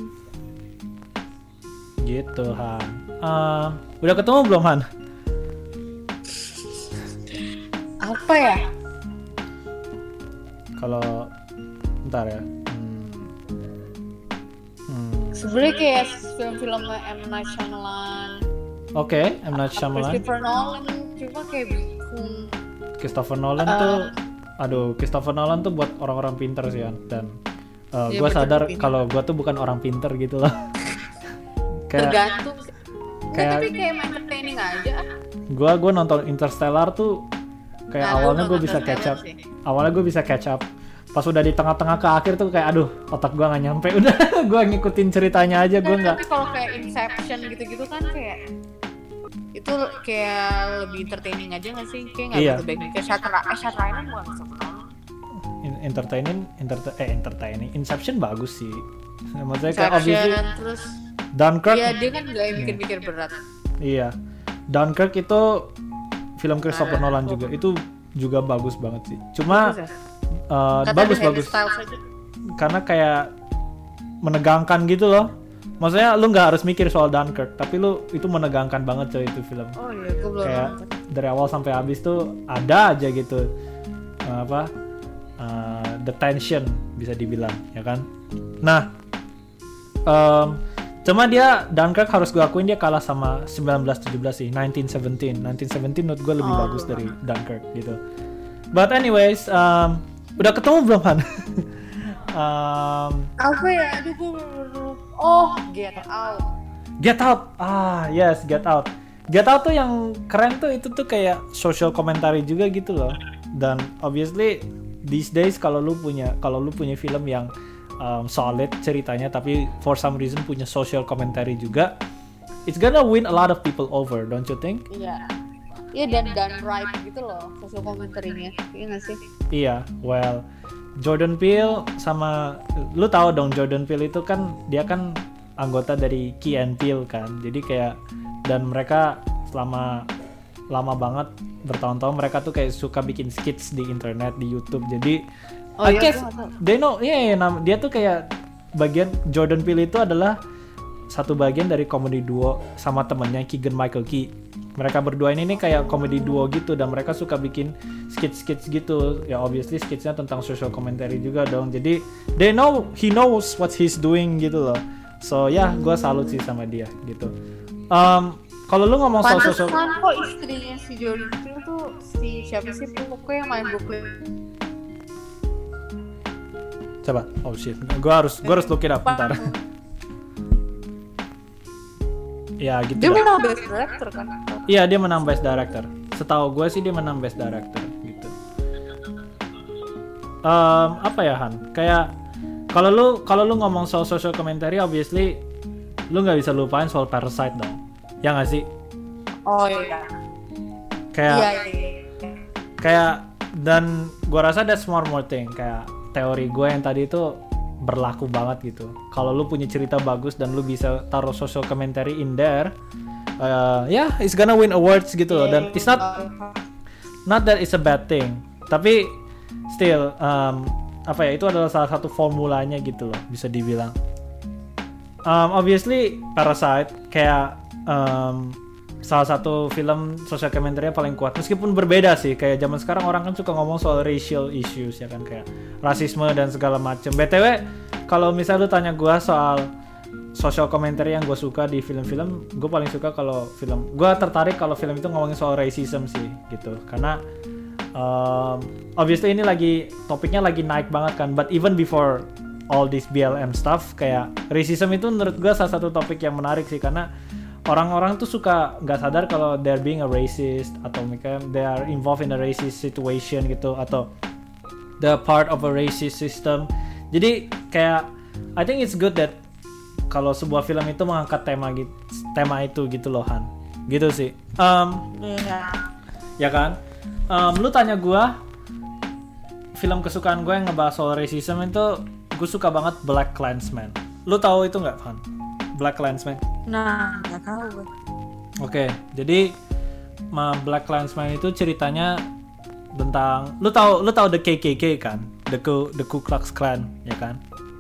Speaker 1: Gitu Han. Uh, udah ketemu belum Han?
Speaker 2: Apa ya?
Speaker 1: Kalau ntar ya.
Speaker 2: Sebenarnya kayak film-film M. Night Shyamalan.
Speaker 1: Oke, okay, M. Night Shyamalan.
Speaker 2: Christopher Nolan, cuma kayak bingung.
Speaker 1: Christopher Nolan uh, tuh, aduh, Christopher Nolan tuh buat orang-orang pinter sih kan. Dan uh,
Speaker 2: iya,
Speaker 1: gue sadar kalau gue tuh bukan orang pinter gitu loh.
Speaker 2: Kayak, tergantung.
Speaker 1: Kayak,
Speaker 2: Nggak, tapi kayak entertaining aja.
Speaker 1: Gue gue nonton Interstellar tuh kayak nah, awalnya gue bisa catch up. Sih. Awalnya gue bisa catch up. Pas udah di tengah-tengah ke akhir tuh kayak aduh otak gue nggak nyampe, udah gue ngikutin ceritanya aja gue nggak.
Speaker 2: Tapi kalau kayak Inception gitu-gitu kan kayak itu kayak lebih entertaining aja nggak sih? Kayak nggak
Speaker 1: iya.
Speaker 2: gitu baik kayak Shutter eh Shutter Island bukan Shutter
Speaker 1: entertaining enter- eh entertaining Inception bagus sih. Maksudnya kayak obviously
Speaker 2: terus
Speaker 1: Dunkirk.
Speaker 2: Iya dia kan nggak mikir-mikir berat.
Speaker 1: Iya, Dunkirk itu film Christopher nah, Nolan oh. juga itu juga bagus banget sih. Cuma bagus, ya? Uh, bagus bagus karena kayak menegangkan gitu loh. Maksudnya lu nggak harus mikir soal Dunkirk, tapi lu itu menegangkan banget coy itu film.
Speaker 2: Oh iya, gue belum
Speaker 1: kayak nonton. Dari awal sampai habis tuh ada aja gitu uh, apa uh, the tension bisa dibilang ya kan. Nah, um, cuma dia Dunkirk harus gue akuin dia kalah sama sembilan belas tujuh belas sih, nineteen seventeen nineteen seventeen menurut gue lebih oh, bagus dari Dunkirk gitu. But anyways, um, udah ketemu belum Han? um,
Speaker 2: Apa ya? Aduh gue oh Get Out.
Speaker 1: Get Out, ah yes Get Out. Get Out tuh yang keren tuh itu tuh kayak social commentary juga gitu loh. Dan obviously these days kalau lu punya kalau lu punya film yang um, solid ceritanya tapi for some reason punya social commentary juga, it's gonna win a lot of people over, don't you think?
Speaker 2: Iya. Iya dan dan right gitu loh social commentary-nya. Iya nggak sih?
Speaker 1: Iya, well, Jordan Peele sama lu tahu dong Jordan Peele itu kan dia kan anggota dari Key and Peele kan. Jadi kayak dan mereka selama lama banget bertahun-tahun mereka tuh kayak suka bikin skits di internet, di YouTube. Jadi
Speaker 2: oh,
Speaker 1: I
Speaker 2: iya,
Speaker 1: guess they know, yeah, yeah, dia tuh kayak bagian Jordan Peele itu adalah satu bagian dari komedi duo sama temennya Keegan Michael Key. Mereka berdua ini nih kayak komedi duo gitu dan mereka suka bikin skits-skits gitu. Ya obviously skitsnya tentang social commentary juga dong. Jadi they know, he knows what he's doing gitu loh. So ya, yeah, gue salut sih sama dia gitu. Um, Kalau lu ngomong soal sosok,
Speaker 2: pantesan kok istrinya si Jordan Peele tuh si siapa sih pokoknya yang main Brooklyn.
Speaker 1: Coba, oh shit, gue harus gue harus look it up bentar. Ya gitu.
Speaker 2: Dia menang best director kan?
Speaker 1: Iya dia menang best director. Setahu gue sih dia menang best director gitu. Um, apa ya Han? Kayak kalau lu kalau lu ngomong soal social commentary, obviously lu nggak bisa lupain soal Parasite dong. Ya nggak sih?
Speaker 2: Oh iya.
Speaker 1: Kayak,
Speaker 2: iya, iya.
Speaker 1: kayak dan gue rasa that's more more thing. Kayak teori gue yang tadi itu berlaku banget gitu. Kalau lu punya cerita bagus dan lu bisa taruh social commentary in there, uh, ya yeah, it's gonna win awards gitu loh. Dan it's not not that it's a bad thing. Tapi still, um, apa ya itu adalah salah satu formulanya gitu loh, bisa dibilang. Um, obviously Parasite kayak Um, salah satu film social commentary paling kuat meskipun berbeda sih. Kayak zaman sekarang orang kan suka ngomong soal racial issues ya kan, kayak rasisme dan segala macam. B T W kalau misalnya lu tanya gue soal social commentary yang gue suka di film-film, gue paling suka kalau film gue tertarik kalau film itu ngomongin soal racism sih gitu. Karena um, obviously ini lagi topiknya lagi naik banget kan, but even before all this B L M stuff, kayak racism itu menurut gue salah satu topik yang menarik sih. Karena orang-orang tuh suka nggak sadar kalau they're being a racist atau mereka they are involved in a racist situation gitu atau the part of a racist system. Jadi kayak I think it's good that kalau sebuah film itu mengangkat tema gitu, tema itu gitu loh Han. Gitu sih. Um,
Speaker 2: yeah.
Speaker 1: Ya kan? Um, lu tanya gue film kesukaan gue yang ngebahas soal racism itu, gue suka banget Black Klansman. Lu tahu itu nggak Han? Black Klansman?
Speaker 2: Nah, nggak tahu gue.
Speaker 1: Oke, okay, jadi Black Klansman itu ceritanya tentang lu tahu lu tahu the K K K kan, the Ku the Ku Klux Klan ya kan?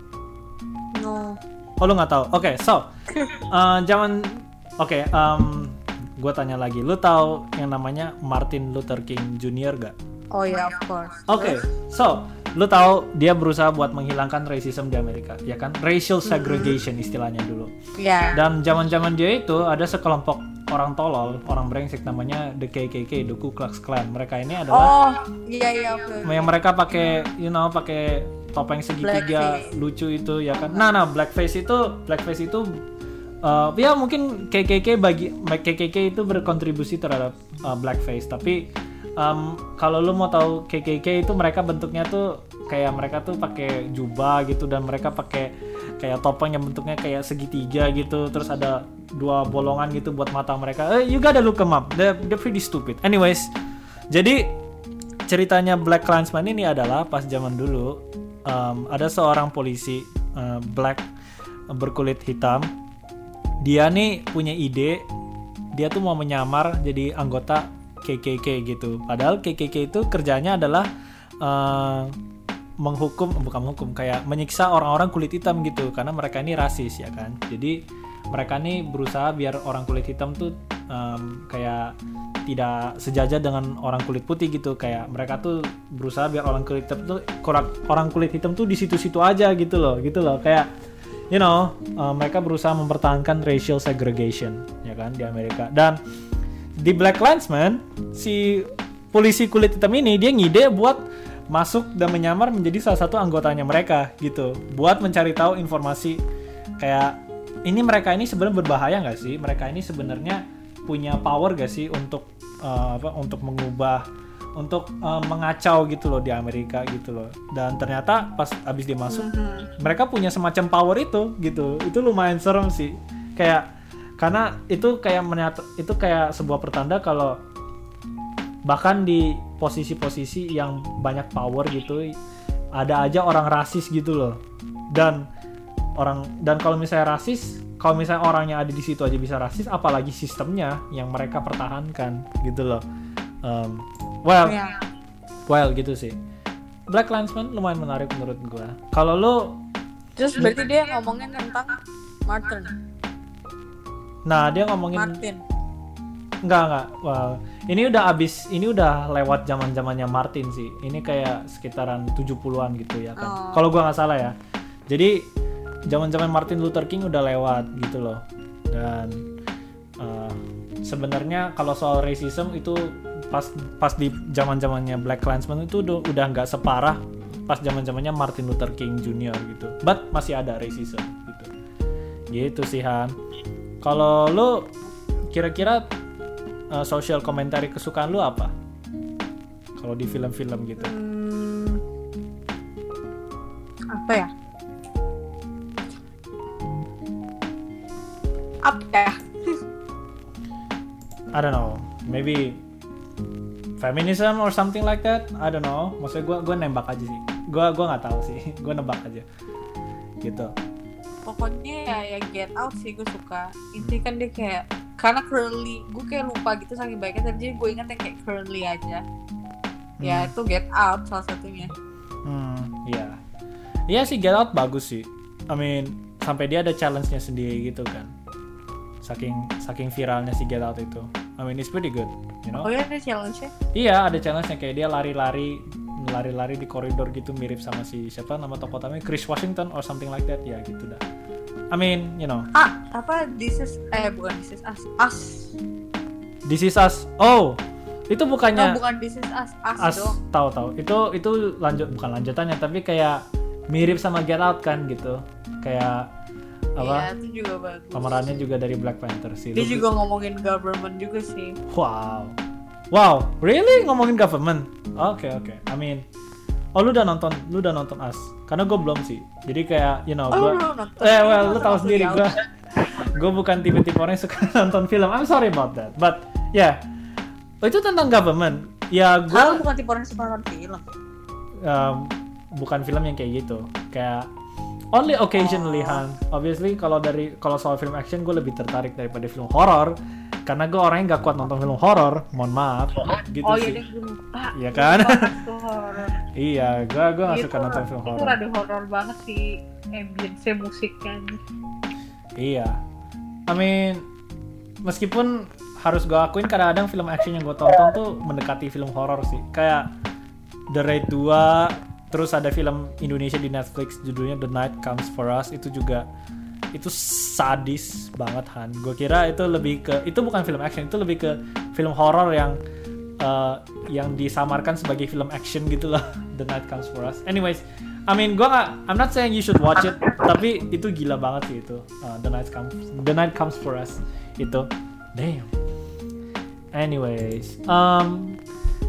Speaker 2: No.
Speaker 1: Oh lu nggak tahu? Oke, okay, so uh, zaman oke, okay, um, gue tanya lagi, lu tahu yang namanya Martin Luther King Junior gak?
Speaker 2: Oh ya, yeah, of course.
Speaker 1: Oke, okay, so lu tahu dia berusaha buat menghilangkan racism di Amerika, ya kan? Racial segregation istilahnya dulu.
Speaker 2: Iya. Yeah.
Speaker 1: Dan zaman-zaman dia itu ada sekelompok orang tolol, orang brengsek namanya the K K K, the Ku Klux Klan. Mereka ini adalah
Speaker 2: oh, iya iya oke.
Speaker 1: Okay. Yang mereka pakai, you know, pakai topeng segitiga blackface. Lucu itu ya kan. Nah, nah blackface itu blackface itu uh, ya mungkin K K K bagi K K K itu berkontribusi terhadap uh, blackface, tapi Um, kalau lu mau tahu K K K itu mereka bentuknya tuh kayak mereka tuh pakai jubah gitu dan mereka pakai kayak topeng yang bentuknya kayak segitiga gitu, terus ada dua bolongan gitu buat mata mereka. Eh, you gotta look them up, they're, they're pretty stupid. Anyways, jadi ceritanya Black Klansman ini adalah pas zaman dulu um, ada seorang polisi uh, black uh, berkulit hitam. Dia nih punya ide, dia tuh mau menyamar jadi anggota K K K gitu. Padahal K K K itu kerjanya adalah uh, menghukum, bukan menghukum, kayak menyiksa orang-orang kulit hitam gitu, karena mereka ini rasis ya kan. Jadi mereka ini berusaha biar orang kulit hitam tuh um, kayak tidak sejajar dengan orang kulit putih gitu. Kayak mereka tuh berusaha biar orang kulit hitam tuh orang kulit hitam tuh di situ-situ aja gitu loh, gitu loh. Kayak you know, uh, mereka berusaha mempertahankan racial segregation ya kan di Amerika. Dan di Black Klansman, si polisi kulit hitam ini dia ngide buat masuk dan menyamar menjadi salah satu anggotanya mereka gitu, buat mencari tahu informasi kayak ini mereka ini sebenarnya berbahaya nggak sih? Mereka ini sebenarnya punya power nggak sih untuk uh, apa? Untuk mengubah untuk uh, mengacau gitu loh di Amerika gitu loh. Dan ternyata pas abis dia masuk, mm-hmm. mereka punya semacam power itu gitu. Itu lumayan serem sih. Kayak karena itu kayak menyata, itu kayak sebuah pertanda kalau bahkan di posisi-posisi yang banyak power gitu ada aja orang rasis gitu loh. Dan orang dan kalau misalnya rasis, kalau misalnya orangnya ada di situ aja bisa rasis, apalagi sistemnya yang mereka pertahankan gitu loh. Um, well, yeah. well gitu sih. Black Klansman lumayan menarik menurut gue. Kalau lo,
Speaker 2: terus berarti dia ngomongin tentang Martin.
Speaker 1: Nah dia ngomongin
Speaker 2: Martin.
Speaker 1: Enggak enggak. Well, ini udah abis, ini udah lewat zaman zamannya Martin sih. Ini kayak sekitaran tujuh puluhan gitu ya kan. Oh. Kalau gue nggak salah ya. Jadi zaman-zaman Martin Luther King udah lewat gitu loh. Dan uh, sebenarnya kalau soal racism itu pas pas di zaman-zamannya Black Klansman itu udah udah nggak separah pas zaman-zamannya Martin Luther King Junior gitu. But masih ada racism gitu. Gitu sih Han. Kalau lu kira-kira uh, social commentary kesukaan lu apa? Kalau di film-film gitu.
Speaker 2: Hmm, apa ya? Apa ya?
Speaker 1: I don't know. Maybe feminism or something like that. I don't know. Maksudnya gue gue nembak aja sih. Gue gue nggak tahu sih. Gue nebak aja. Gitu.
Speaker 2: Pokoknya ya yang Get Out sih gue suka. Intinya kan dia kayak karena curly, gue kayak lupa gitu saking baiknya. Tapi jadi gue ingat yang kayak curly aja. Hmm. Ya itu Get Out salah satunya.
Speaker 1: Hmm, iya. Iya sih Get Out bagus sih. I mean sampai dia ada challenge-nya sendiri gitu kan. Saking saking viralnya si Get Out itu. I mean it's pretty good, you know.
Speaker 2: Oh iya ada challenge-nya?
Speaker 1: Iya ada challenge-nya kayak dia lari-lari lari-lari di koridor gitu mirip sama si siapa nama tokoh utamanya Chris Washington or something like that ya gitu dah. I mean you know.
Speaker 2: Ah apa This Is eh bukan This Is Us Us.
Speaker 1: This Is Us. Oh itu bukannya.
Speaker 2: Oh bukan This Is Us Us,
Speaker 1: Us
Speaker 2: dong.
Speaker 1: Tahu tahu itu itu lanjut bukan lanjutannya tapi kayak mirip sama Get Out kan gitu kayak apa?
Speaker 2: Iya, itu juga bagus.
Speaker 1: Pemerannya juga dari Black Panther sih.
Speaker 2: Dia Lu juga ngomongin government juga sih.
Speaker 1: Wow. Wow, really ngomongin government? Oke, okay, oke. Okay. I mean, oh lu udah nonton, lu udah nonton Us? Karena gue belum sih. Jadi kayak, you know,
Speaker 2: oh,
Speaker 1: gue
Speaker 2: nonton.
Speaker 1: Eh, well, lu tahu sendiri gue gue bukan tipe-tipe orang yang suka nonton film. I'm sorry about that. But, yeah. Oh, itu tentang government. Ya, gue
Speaker 2: Aku bukan tipe orang yang suka nonton film.
Speaker 1: Um, bukan film yang kayak gitu. Kayak only occasionally oh. Han. Obviously kalau dari kalau soal film action gue lebih tertarik daripada film horor karena gue orangnya nggak kuat nonton film horor. Mohon maaf. Gitu
Speaker 2: oh,
Speaker 1: sih.
Speaker 2: iya gue lupa.
Speaker 1: Iya kan? Iya, gue gue nggak suka nonton film horor.
Speaker 2: Itu rada horor banget sih ambience musiknya.
Speaker 1: Iya. I mean meskipun harus gue akuin kadang-kadang film action yang gue tonton tuh mendekati film horor sih. Kayak The Raid dua. Terus ada film Indonesia di Netflix judulnya The Night Comes For Us itu juga itu sadis banget Han. Gue kira itu lebih ke itu bukan film action itu lebih ke film horor yang uh, yang disamarkan sebagai film action gitu loh. The Night Comes For Us. Anyways, I mean gue nggak I'm not saying you should watch it tapi itu gila banget sih itu uh, The Night Comes The Night Comes For Us itu. Damn. Anyways, um,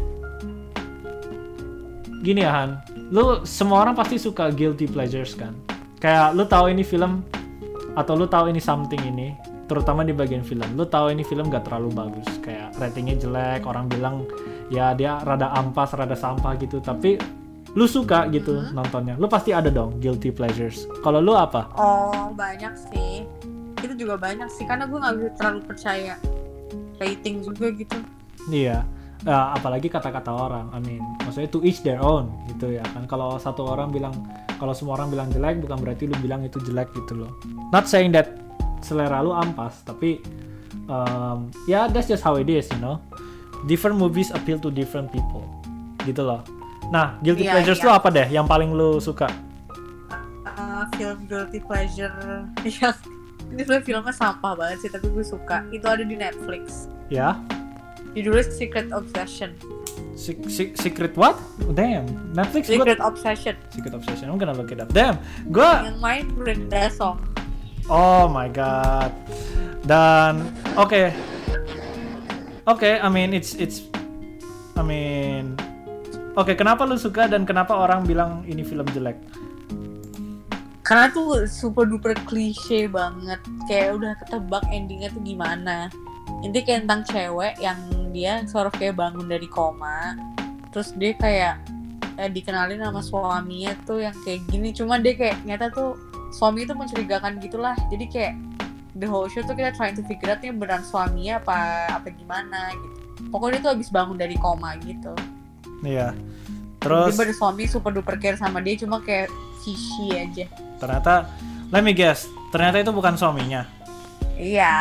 Speaker 1: gini ya Han. Lu semua orang pasti suka guilty pleasures kan? Kayak lu tahu ini film atau lu tahu ini something ini, terutama di bagian film. Lu tahu ini film gak terlalu bagus, kayak ratingnya jelek, orang bilang ya dia rada ampas, rada sampah gitu, tapi lu suka gitu hmm. nontonnya. Lu pasti ada dong guilty pleasures. Kalau lu apa?
Speaker 2: Oh, banyak sih. Itu juga banyak sih karena gue gak terlalu percaya rating juga gitu.
Speaker 1: Iya. Uh, apalagi kata-kata orang, I mean, maksudnya to each their own gitu ya kan. Kalau satu orang bilang, kalau semua orang bilang jelek, bukan berarti lu bilang itu jelek gitu loh. Not saying that selera lu ampas, tapi um, ya yeah, that's just how it is, you know. Different movies appeal to different people, gitu loh. Nah, guilty yeah, pleasures yeah. lu apa deh? Yang paling lu suka?
Speaker 2: Uh, film guilty pleasure yang ini sebenarnya filmnya sampah banget sih, tapi gue suka. Itu ada di Netflix.
Speaker 1: Ya. Yeah.
Speaker 2: Judulnya Secret Obsession.
Speaker 1: Se- se- secret what? Oh, damn. Netflix.
Speaker 2: Secret
Speaker 1: gua...
Speaker 2: Obsession.
Speaker 1: Secret Obsession. I'm gonna look it up. Damn. Gua.
Speaker 2: Yang main Brenda Song.
Speaker 1: Oh my god. Dan oke. Okay. Oke, okay, I mean it's it's I mean, oke, okay, kenapa lu suka dan kenapa orang bilang ini film jelek?
Speaker 2: Karena tuh super duper klise banget, kayak udah ketebak endingnya tuh gimana. Intinya kayak tentang cewek yang dia sort of kayak bangun dari koma, terus dia kayak eh, dikenalin sama suaminya tuh yang kayak gini, cuma dia kayak nyata tuh suami itu mencurigakan gitulah. Jadi kayak the whole show tuh kita trying to figure out nih beneran suaminya apa apa gimana gitu. Pokoknya dia tuh habis bangun dari koma gitu.
Speaker 1: Iya. Terus
Speaker 2: tiba-tiba suami super duper care sama dia, cuma kayak fishy aja.
Speaker 1: Ternyata, let me guess, ternyata itu bukan suaminya.
Speaker 2: Iya.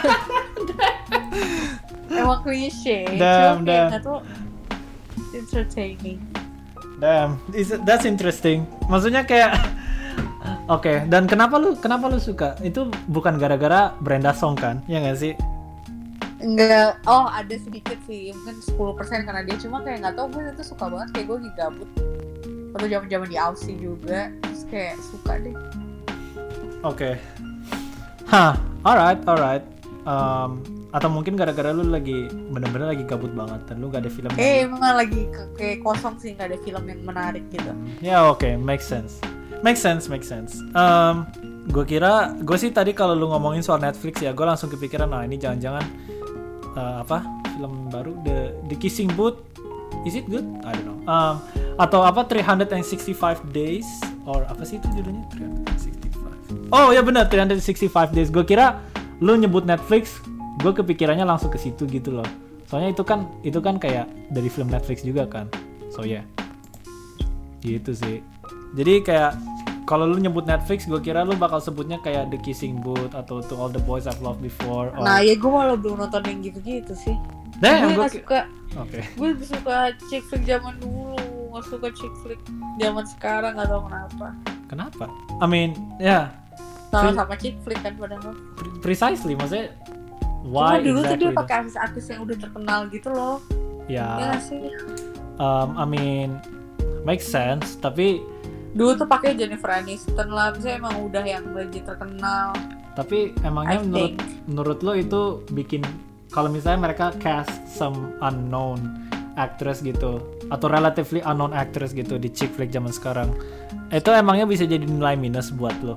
Speaker 2: Emang klise.
Speaker 1: Damn,
Speaker 2: cuma kayak
Speaker 1: damn.
Speaker 2: tuh entertaining.
Speaker 1: Damn, is- that's interesting. Maksudnya kayak, oke, okay, dan kenapa lu kenapa lu suka? Itu bukan gara-gara Brenda Song kan? Ya nggak sih?
Speaker 2: Enggak, oh ada sedikit sih, mungkin sepuluh persen karena dia, cuma kayak nggak tau, gue itu suka banget, kayak gue lagi gabut waktu zaman-zaman di Aussie juga, terus kayak suka deh.
Speaker 1: Oke, okay. Hah, alright, alright. Um, atau mungkin gara-gara lu lagi bener-bener lagi gabut banget dan lu gak ada film.
Speaker 2: Eh, emang lagi ke- kayak kosong sih, nggak ada film yang menarik gitu.
Speaker 1: Ya oke, okay. Make sense, make sense, make sense. Um, gue kira, gue sih tadi kalau lu ngomongin soal Netflix ya, gue langsung kepikiran, nah ini jangan-jangan uh, apa film baru The The Kissing Booth. Is it good? I don't know. Um, atau apa three hundred sixty-five days or apa sih itu judulnya? three hundred sixty-five. Oh ya benar, three hundred sixty-five days. Gue kira lu nyebut Netflix, gue kepikirannya langsung ke situ gitu loh. Soalnya itu kan itu kan kayak dari film Netflix juga kan. So ya. Yeah. Gitu sih. Jadi kayak kalau lu nyebut Netflix, gue kira lu bakal sebutnya kayak The Kissing Booth atau To All the Boys I've Loved Before. Or...
Speaker 2: Nah ya gue malah belum nonton yang gitu-gitu sih.
Speaker 1: Damn,
Speaker 2: gue
Speaker 1: gua
Speaker 2: gak
Speaker 1: ki-
Speaker 2: suka.
Speaker 1: Oke. Okay.
Speaker 2: Gue lebih suka chick flick zaman dulu, gak suka chick flick zaman sekarang, gak tau kenapa.
Speaker 1: Kenapa? I mean, ya. Yeah.
Speaker 2: Sama-sama chick flick kan padahal.
Speaker 1: Precisely, maksudnya
Speaker 2: Cuma
Speaker 1: why
Speaker 2: dulu
Speaker 1: exactly
Speaker 2: tuh dia
Speaker 1: the-
Speaker 2: pakai artis-artis yang udah terkenal gitu loh.
Speaker 1: Ya,
Speaker 2: Iya gak sih?
Speaker 1: um, I mean, make sense, tapi
Speaker 2: Dulu tuh pakai Jennifer Aniston lah, misalnya emang udah yang legit terkenal.
Speaker 1: tapi emangnya
Speaker 2: I
Speaker 1: menurut
Speaker 2: think.
Speaker 1: menurut lo itu bikin kalau misalnya mereka cast some unknown actress gitu atau relatively unknown actress gitu di chick flick zaman sekarang, itu emangnya bisa jadi nilai minus buat lo?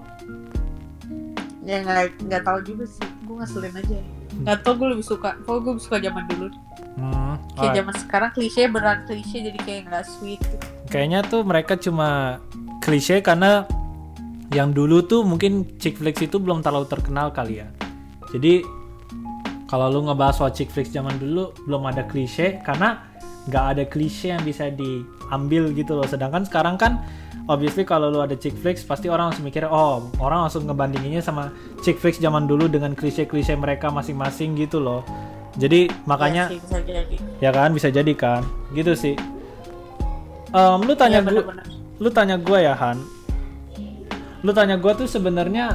Speaker 2: Ya nggak nggak tahu juga sih, gue ngeselin aja. Nggak tau, gue lebih suka, kalau gue lebih suka zaman dulu.
Speaker 1: Hmm,
Speaker 2: Kayak
Speaker 1: alright.
Speaker 2: zaman sekarang klise beneran klise, jadi kayak nggak sweet. Gitu.
Speaker 1: Kayaknya tuh mereka cuma klise karena yang dulu tuh mungkin chick flicks itu belum terlalu terkenal kali ya. Jadi kalau lu ngebahas soal chick flicks zaman dulu belum ada klise karena nggak ada klise yang bisa diambil gitu loh. Sedangkan sekarang kan obviously kalau lu ada chick flicks pasti orang langsung mikir oh orang langsung ngebandinginnya sama chick flicks zaman dulu dengan klise-klise mereka masing-masing gitu loh. Jadi makanya
Speaker 2: ya, sih, bisa jadi.
Speaker 1: ya kan bisa jadi kan gitu sih. Um, lu tanya
Speaker 2: Iya,
Speaker 1: gue,
Speaker 2: bener-bener.
Speaker 1: lu tanya gue ya Han, lu tanya gue tuh sebenarnya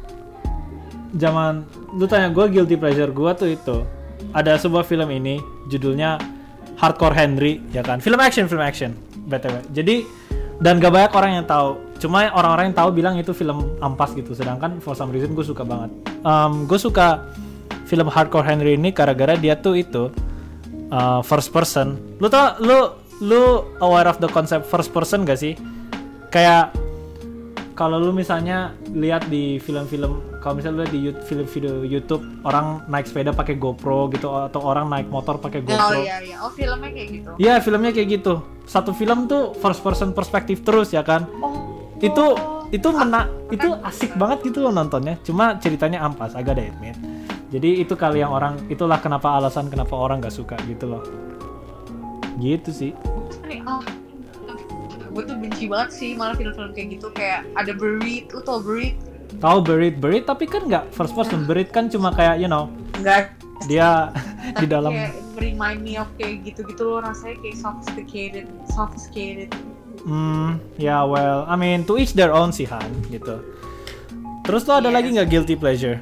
Speaker 1: zaman, lu tanya gue guilty pleasure gue tuh itu ada sebuah film ini judulnya Hardcore Henry ya kan, film action film action btw. Jadi dan gak banyak orang yang tahu, cuma orang-orang yang tahu bilang itu film ampas gitu. Sedangkan for some reason gue suka banget. Um, gue suka film Hardcore Henry ini gara-gara dia tuh itu uh, first person. Lu tau, lu lu aware of the concept first person gak sih? Kayak kalau lu misalnya lihat di film-film, kalau misalnya lu lihat di YouTube, film video YouTube orang naik sepeda pakai GoPro gitu atau orang naik motor pakai GoPro.
Speaker 2: Oh iya iya, oh filmnya kayak gitu.
Speaker 1: Iya, filmnya kayak gitu. Satu film tuh first person perspektif terus ya kan.
Speaker 2: Oh.
Speaker 1: Itu itu mena itu asik banget gitu loh nontonnya. Cuma ceritanya ampas, agak ada admit. Jadi itu kali yang orang, itulah kenapa alasan kenapa orang gak suka gitu loh. Gitu sih.
Speaker 2: Oh, gue tuh benci banget sih malah film-film kayak gitu, kayak ada Buried, lu tau Buried?
Speaker 1: Tahu Buried, Buried tapi kan nggak first person. Buried kan cuma kayak you know
Speaker 2: Enggak.
Speaker 1: dia di
Speaker 2: Tapi
Speaker 1: dalam.
Speaker 2: kayak remind me of kayak gitu-gitu loh, rasanya kayak sophisticated, sophisticated.
Speaker 1: Hmm, ya yeah, well, I mean to each their own sih Han gitu. Terus tuh ada
Speaker 2: Yes.
Speaker 1: lagi nggak guilty pleasure?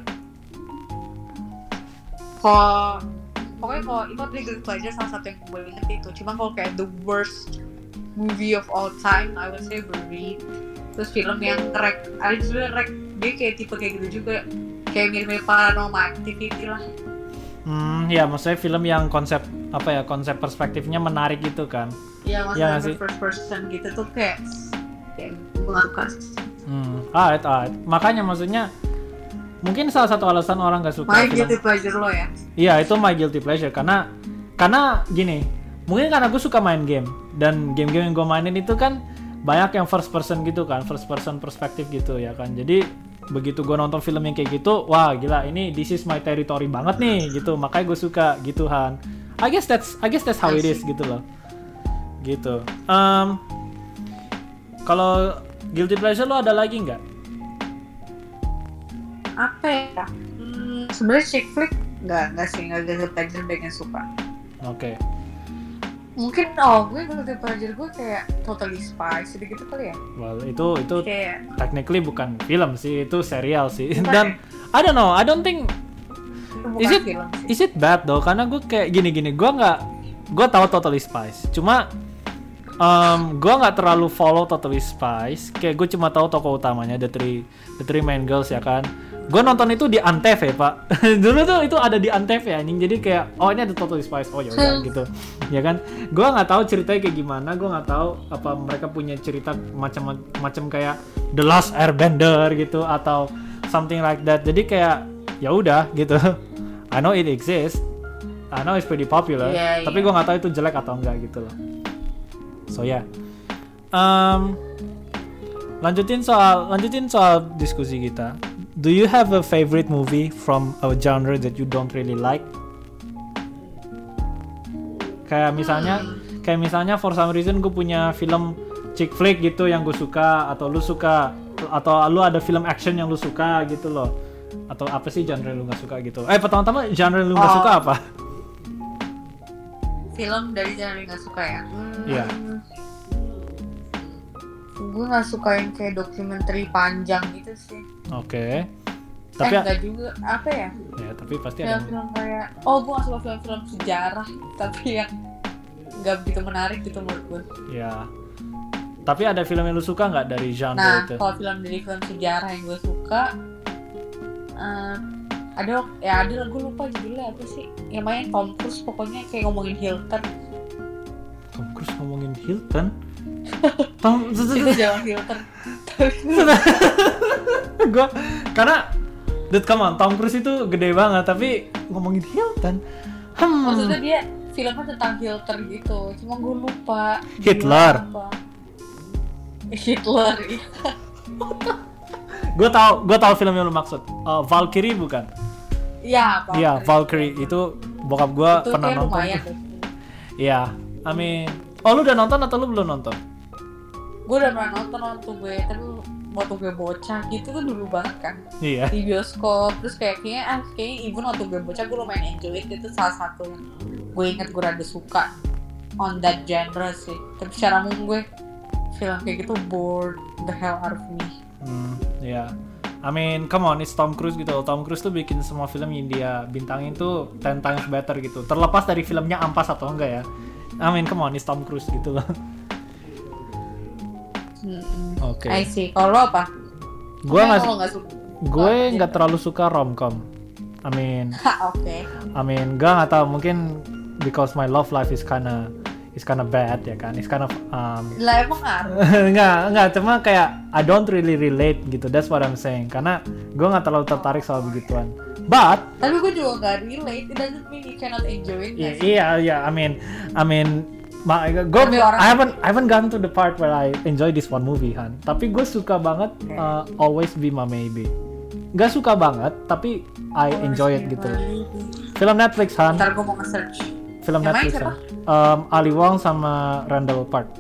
Speaker 2: Kalau pokoknya kalau itu tadi guilty pleasure salah satu yang gue inget itu. Cuma kalau kayak the worst movie of all time, I would say Buried. Terus film yang Rec, ada juga Rec, dia kayak tipe kayak gitu juga, kayak mirip-mirip Paranormal Activity lah.
Speaker 1: Hmm, ya maksudnya film yang konsep apa ya konsep perspektifnya menarik gitu kan.
Speaker 2: Iya,
Speaker 1: Ya
Speaker 2: maksudnya
Speaker 1: nggak sih?
Speaker 2: first person gitu tuh kayak kayak gue gak suka.
Speaker 1: Hmm, alright, alright. Makanya maksudnya mungkin salah satu alasan orang gak suka
Speaker 2: My
Speaker 1: film.
Speaker 2: guilty pleasure lo ya.
Speaker 1: Iya, itu my guilty pleasure karena karena gini, mungkin karena gue suka main game dan game-game yang gue mainin itu kan banyak yang first person gitu kan, first person perspektif gitu ya kan. Jadi begitu gue nonton film yang kayak gitu, wah gila ini this is my territory banget nih gitu, makanya gue suka gitu Han. I guess that's I guess that's how it is gitu loh. Gitu. Um, kalau guilty pleasure lo ada lagi nggak?
Speaker 2: Apa ya? Hmm, sebenarnya chick flick nggak nggak sih nggak guilty pleasure banyak suka.
Speaker 1: Oke. Okay.
Speaker 2: Mungkin oh gue guilty pleasure gue kayak Totally Spies gitu kali ya.
Speaker 1: Well itu itu
Speaker 2: Kayak
Speaker 1: technically bukan film sih, itu serial sih.
Speaker 2: Bukan
Speaker 1: Dan
Speaker 2: ya?
Speaker 1: I don't know, I don't think
Speaker 2: itu bukan
Speaker 1: is it
Speaker 2: film sih.
Speaker 1: is it bad though? Karena gue kayak gini-gini, gue nggak, gue tahu Totally Spies, cuma um, gue nggak terlalu follow Totally Spies. Kayak gue cuma tahu tokoh utamanya, the three the three main girls ya kan. Gue nonton itu di Antv ya pak. Dulu tuh itu ada di Antv ya anjing. Jadi kayak oh ini ada Totally Spies, oh ya udah gitu, ya kan. Gue nggak tahu ceritanya kayak gimana. Gue nggak tahu apa mereka punya cerita macam macam kayak The Last Airbender gitu atau something like that. Jadi kayak ya udah gitu. I know it exists. I know it's pretty popular.
Speaker 2: Yeah,
Speaker 1: tapi
Speaker 2: yeah.
Speaker 1: gue nggak tahu itu jelek atau enggak gitu loh. So ya. Yeah. Um, lanjutin soal lanjutin soal diskusi kita. Do you have a favorite movie from a genre that you don't really like? Kayak misalnya, hmm. kayak misalnya for some reason gue punya film chick flick gitu yang gue suka, atau lu suka, atau lu ada film action yang lu suka gitu loh. Atau apa sih genre lu nggak suka gitu? Eh pertama-tama genre lu nggak
Speaker 2: Oh.
Speaker 1: suka apa?
Speaker 2: Film dari genre nggak suka ya?
Speaker 1: Iya.
Speaker 2: Hmm, gue nggak suka yang kayak dokumenter panjang gitu sih.
Speaker 1: Oke.
Speaker 2: Okay.
Speaker 1: Tapi
Speaker 2: eh nggak juga apa ya?
Speaker 1: ya tapi pasti ada.
Speaker 2: Film-film kayak oh gue nggak suka film-film sejarah tapi yang nggak begitu menarik gitu menurut gue.
Speaker 1: Ya. Tapi ada film yang lu suka nggak dari genre
Speaker 2: Nah
Speaker 1: itu?
Speaker 2: kalau film dari film sejarah yang gue suka uh, ada ya ada gue lupa judulnya apa sih? Yang main Tom Cruise pokoknya kayak ngomongin Hilton.
Speaker 1: Tom Cruise ngomongin Hilton? Tom
Speaker 2: Itu jangan Hilton.
Speaker 1: Gue karena dude come on, Tom Cruise itu gede banget tapi ngomongin Hilton. Hmm.
Speaker 2: Maksudnya dia filmnya tentang Hitler gitu, cuma gue lupa.
Speaker 1: Hitler.
Speaker 2: Hitler.
Speaker 1: Gue tahu, gue tahu film yang lu maksud. Uh, Valkyrie bukan?
Speaker 2: Iya.
Speaker 1: Iya, Valkyrie itu bokap gue pernah nonton.
Speaker 2: Lumayan deh.
Speaker 1: Iya, I mean, oh lu udah nonton atau lu belum nonton?
Speaker 2: Gue udah pernah nonton waktu gue, tapi waktu gue bocah gitu tuh dulu banget kan.
Speaker 1: Iya.
Speaker 2: Di bioskop, terus kayak kayaknya, ah, kayaknya even waktu gue bocah gue lumayan enjoy it, itu salah satu yang gue inget gue rada suka on that genre sih. Tapi secara umum gue film kayak gitu bored the hell out of me.
Speaker 1: Hmm, iya. Yeah. I mean, come on, it's Tom Cruise gitu. Tom Cruise tuh bikin semua film yang dia bintangin tuh ten times better gitu. Terlepas dari filmnya ampas atau enggak ya. I mean, come on, it's Tom Cruise gitu loh.
Speaker 2: Hmm.
Speaker 1: Oke.
Speaker 2: I see. Kalau lo apa?
Speaker 1: Gue nggak,
Speaker 2: suka.
Speaker 1: gue nggak terlalu suka romcom. I mean,
Speaker 2: Oke. Okay.
Speaker 1: I mean, gue nggak tahu mungkin because my love life is kinda is kinda bad ya kan. It's kind of um.
Speaker 2: Lah emang ngaruh.
Speaker 1: Enggak, enggak, cuma kayak I don't really relate gitu. That's what I'm saying. Karena gue nggak terlalu tertarik soal begituan. But
Speaker 2: tapi gue juga gak relate. It doesn't mean you cannot enjoy it.
Speaker 1: iya, iya, iya. I mean, I mean, ma, gue,
Speaker 2: orang-
Speaker 1: I haven't, I haven't gotten to the part where I enjoy this one movie, Han. Tapi gue suka banget uh, Always Be My Maybe. Gak suka banget, tapi I enjoy it gitu. Film Netflix, Han.
Speaker 2: Ntar gue mau nge-search.
Speaker 1: Film
Speaker 2: Yang main
Speaker 1: Netflix,
Speaker 2: siapa?
Speaker 1: Han. Um, Ali Wong sama Randall Park.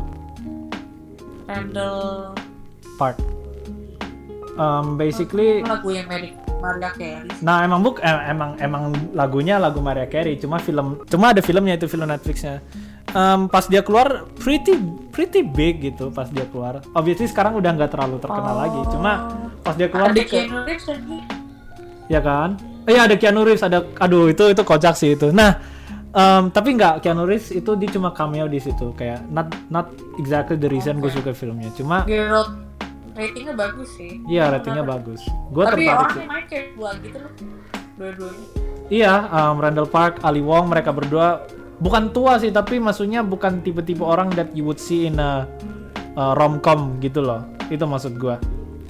Speaker 2: Randall.
Speaker 1: Park. Um, basically.
Speaker 2: Lagu yang Mary Maria Carey.
Speaker 1: Nah emang buk em, emang emang lagunya lagu Maria Carey, cuma film cuma ada filmnya itu film Netflixnya. Um, pas dia keluar pretty pretty big gitu pas dia keluar. Obviously sekarang udah nggak terlalu terkenal
Speaker 2: Oh.
Speaker 1: lagi, cuma pas dia keluar
Speaker 2: Ada
Speaker 1: tuh kayak-
Speaker 2: Keanu Reeves lagi.
Speaker 1: ya kan? Iya ada Keanu Reeves, ada aduh itu itu kocak sih itu. Nah um, tapi nggak Keanu Reeves itu dia cuma cameo di situ kayak not not exactly the reason gue
Speaker 2: Okay.
Speaker 1: suka filmnya. Cuma
Speaker 2: Dia wrote- ratingnya bagus sih.
Speaker 1: iya ratingnya bagus. Gue
Speaker 2: Tapi
Speaker 1: tertarik sih.
Speaker 2: orangnya main kayak dua gitu loh. Dua-duanya.
Speaker 1: Iya, um, Randall Park, Ali Wong, mereka berdua bukan tua sih, tapi maksudnya bukan tipe-tipe orang that you would see in a, a rom-com gitu loh. Itu maksud gua.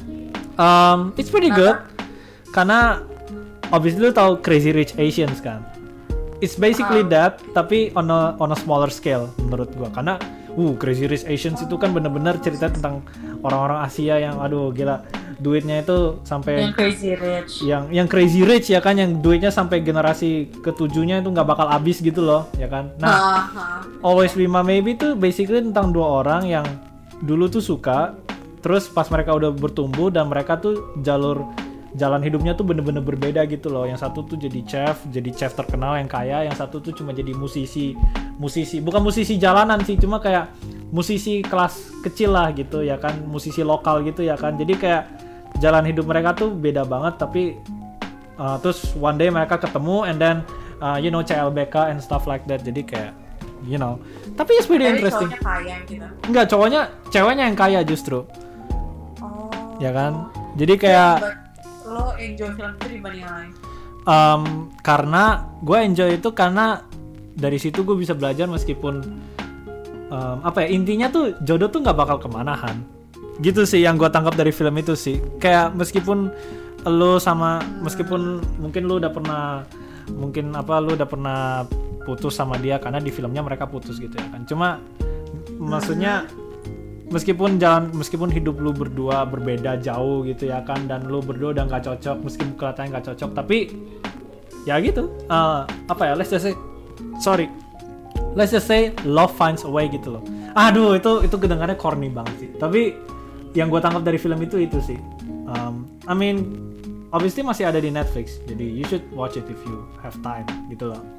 Speaker 1: Um, it's pretty good. Karena obviously lu tahu Crazy Rich Asians kan. It's basically uh. that, tapi on a on a smaller scale menurut gua. Karena uh Crazy Rich Asians itu kan bener-bener cerita tentang orang-orang Asia yang aduh gila, duitnya itu sampai
Speaker 2: yang crazy rich.
Speaker 1: Yang yang crazy rich ya kan, yang duitnya sampai generasi ketujuhnya itu nggak bakal habis gitu loh, ya kan. Nah, uh-huh. Always Be My Maybe itu basically tentang dua orang yang dulu tuh suka, terus pas mereka udah bertumbuh dan mereka tuh jalur jalan hidupnya tuh bener-bener berbeda gitu loh. Yang satu tuh jadi chef, jadi chef terkenal yang kaya, yang satu tuh cuma jadi musisi, musisi bukan musisi jalanan sih, cuma kayak musisi kelas kecil lah gitu ya kan, musisi lokal gitu ya kan. Jadi kayak jalan hidup mereka tuh beda banget, tapi uh, terus one day mereka ketemu and then uh, you know C L B K and stuff like that. Jadi kayak you know, tapi it's pretty
Speaker 2: Tapi
Speaker 1: interesting.
Speaker 2: Cowoknya kaya gitu.
Speaker 1: Enggak, cowoknya, ceweknya yang kaya justru.
Speaker 2: Oh.
Speaker 1: Ya kan? Jadi kayak
Speaker 2: yeah, lo enjoy film itu dibanding yang lain?
Speaker 1: Um, karena gue enjoy itu karena dari situ gue bisa belajar meskipun um, apa ya, intinya tuh jodoh tuh nggak bakal kemanahan gitu sih yang gue tangkap dari film itu sih. Kayak meskipun lo sama hmm. meskipun mungkin lo udah pernah mungkin apa lo udah pernah putus sama dia, karena di filmnya mereka putus gitu ya kan, cuma hmm. maksudnya meskipun jalan meskipun hidup lu berdua berbeda jauh gitu ya kan, dan lu berdua udah nggak cocok, meskipun kelihatannya nggak cocok, tapi ya gitu uh, apa ya let's just say sorry let's just say love finds a way gitu loh. Aduh itu itu kedengarannya corny banget sih, tapi yang gue tangkap dari film itu itu sih. um, I mean obviously masih ada di Netflix, jadi you should watch it if you have time gitu loh.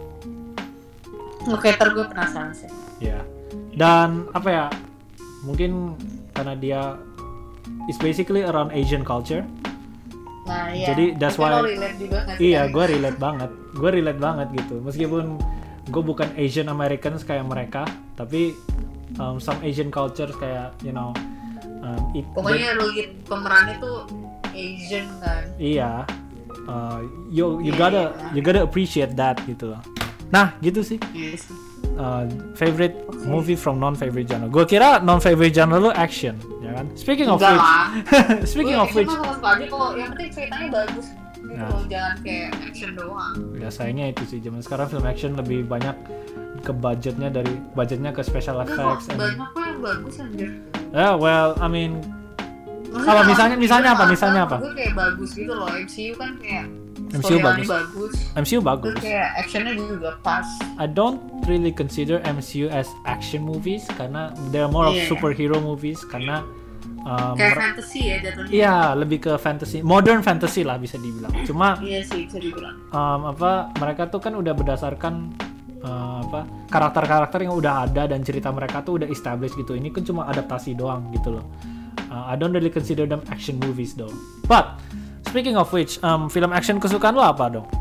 Speaker 2: Oke, ntar gue penasaran sih.
Speaker 1: Ya, yeah. Dan apa ya, mungkin karena dia is basically around Asian culture.
Speaker 2: Nah, iya.
Speaker 1: Jadi that's
Speaker 2: Mungkin
Speaker 1: why
Speaker 2: lo relate juga gak sih?
Speaker 1: iya, gue relate banget. Gue relate banget gitu. Meskipun gue bukan Asian Americans kayak mereka, tapi um, some Asian cultures kayak you know um, it,
Speaker 2: pokoknya lead pemerannya tuh Asian kan.
Speaker 1: Iya. Uh, you you
Speaker 2: yeah,
Speaker 1: gotta
Speaker 2: yeah.
Speaker 1: you gotta appreciate that gitu loh. Nah, gitu sih.
Speaker 2: Yes.
Speaker 1: Uh, favorite okay. movie from non-favorite genre. Gue kira non-favorite genre lu action, ya kan? Speaking of
Speaker 2: Enggak
Speaker 1: which,
Speaker 2: Gue
Speaker 1: speaking of which,
Speaker 2: sama suka aja kok. Yang penting ceritanya bagus gitu, nah. Jangan kayak action doang.
Speaker 1: Ya sayangnya itu sih, zaman sekarang film action lebih banyak ke budgetnya dari budgetnya ke special effects.
Speaker 2: Kok banyak kok yang bagus anjir.
Speaker 1: Yeah, well, I mean, apa misalnya misalnya apa misalnya apa?
Speaker 2: Gue kayak bagus gitu loh. M C U kan kayak
Speaker 1: M C U bagus.
Speaker 2: bagus.
Speaker 1: M C U bagus.
Speaker 2: Terus kayak actionnya juga pas.
Speaker 1: I don't really consider M C U as action movies karena they're more yeah. of superhero movies, karena um,
Speaker 2: kayak fantasy ya jatuhnya.
Speaker 1: Iya, lebih ke fantasy, modern fantasy lah bisa dibilang. Cuma
Speaker 2: iya sih bisa dibilang.
Speaker 1: Um, apa mereka tuh kan udah berdasarkan uh, apa karakter-karakter yang udah ada dan cerita mereka tuh udah established gitu. Ini kan cuma adaptasi doang gitu loh. Uh, I don't really consider them action movies though. But speaking of which, um, film action kesukaan lo apa dong?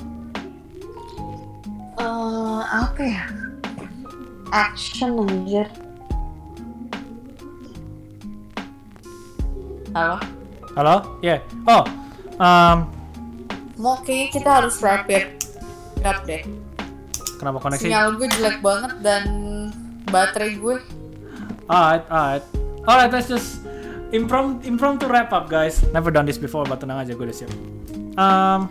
Speaker 2: Uh, apa ya? Action anjir. Halo?
Speaker 1: Halo? Yeah. Oh, um,
Speaker 2: mau kayaknya kita harus wrap it up deh.
Speaker 1: Kenapa koneksi?
Speaker 2: Sinyal gue jelek banget dan baterai gue.
Speaker 1: Alright, alright. Alright, let's just Improm, impromptu wrap up guys. Never done this before, but tenang aja, gue udah siap. Um,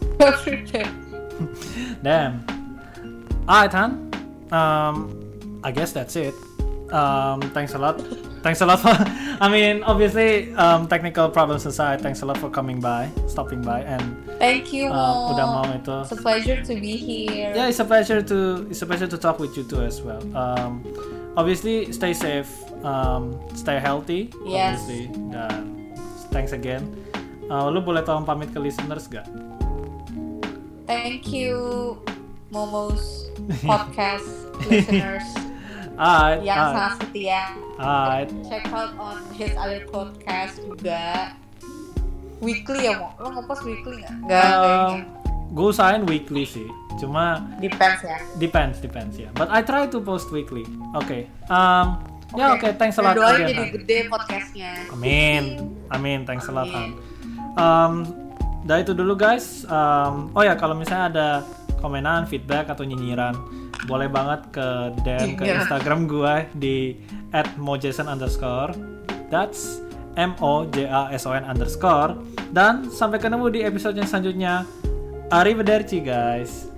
Speaker 1: damn. Alright, Han. Um, I guess that's it. Um, thanks a lot. Thanks a lot for. I mean, obviously, um, technical problems aside, thanks a lot for coming by, stopping by, and.
Speaker 2: Thank you.
Speaker 1: Uh, udah mau itu.
Speaker 2: It's a pleasure to be here.
Speaker 1: Yeah, it's a pleasure to. It's a pleasure to talk with you too as well. Um, obviously, stay safe. Um, stay healthy,
Speaker 2: yes.
Speaker 1: Obviously, dan thanks again. Uh, lu boleh tolong pamit ke listeners gak?
Speaker 2: Thank you, Momo's podcast listeners
Speaker 1: alright,
Speaker 2: yang
Speaker 1: alright.
Speaker 2: sangat setia.
Speaker 1: Alright.
Speaker 2: Check out on his other podcast juga. Weekly ya, Mo? Lo ngepost weekly nggak? Nggak,
Speaker 1: Um,
Speaker 2: kayaknya.
Speaker 1: Gue usahain weekly sih, cuma
Speaker 2: Depends ya.
Speaker 1: depends, depends ya. Yeah. But I try to post weekly. Oke. Okay. Um. Ya oke, okay, thanks a lot.
Speaker 2: Doain jadi gede podcastnya.
Speaker 1: Amin, amin, thanks a lot Han. Um, dah itu dulu guys. Um, oh ya, kalau misalnya ada komenan, feedback atau nyinyiran, boleh banget ke D M ke
Speaker 2: Iya.
Speaker 1: Instagram gue di at mojason underscore. That's M O J A S O N underscore. Dan sampai ketemu di episode yang selanjutnya. Arrivederci guys.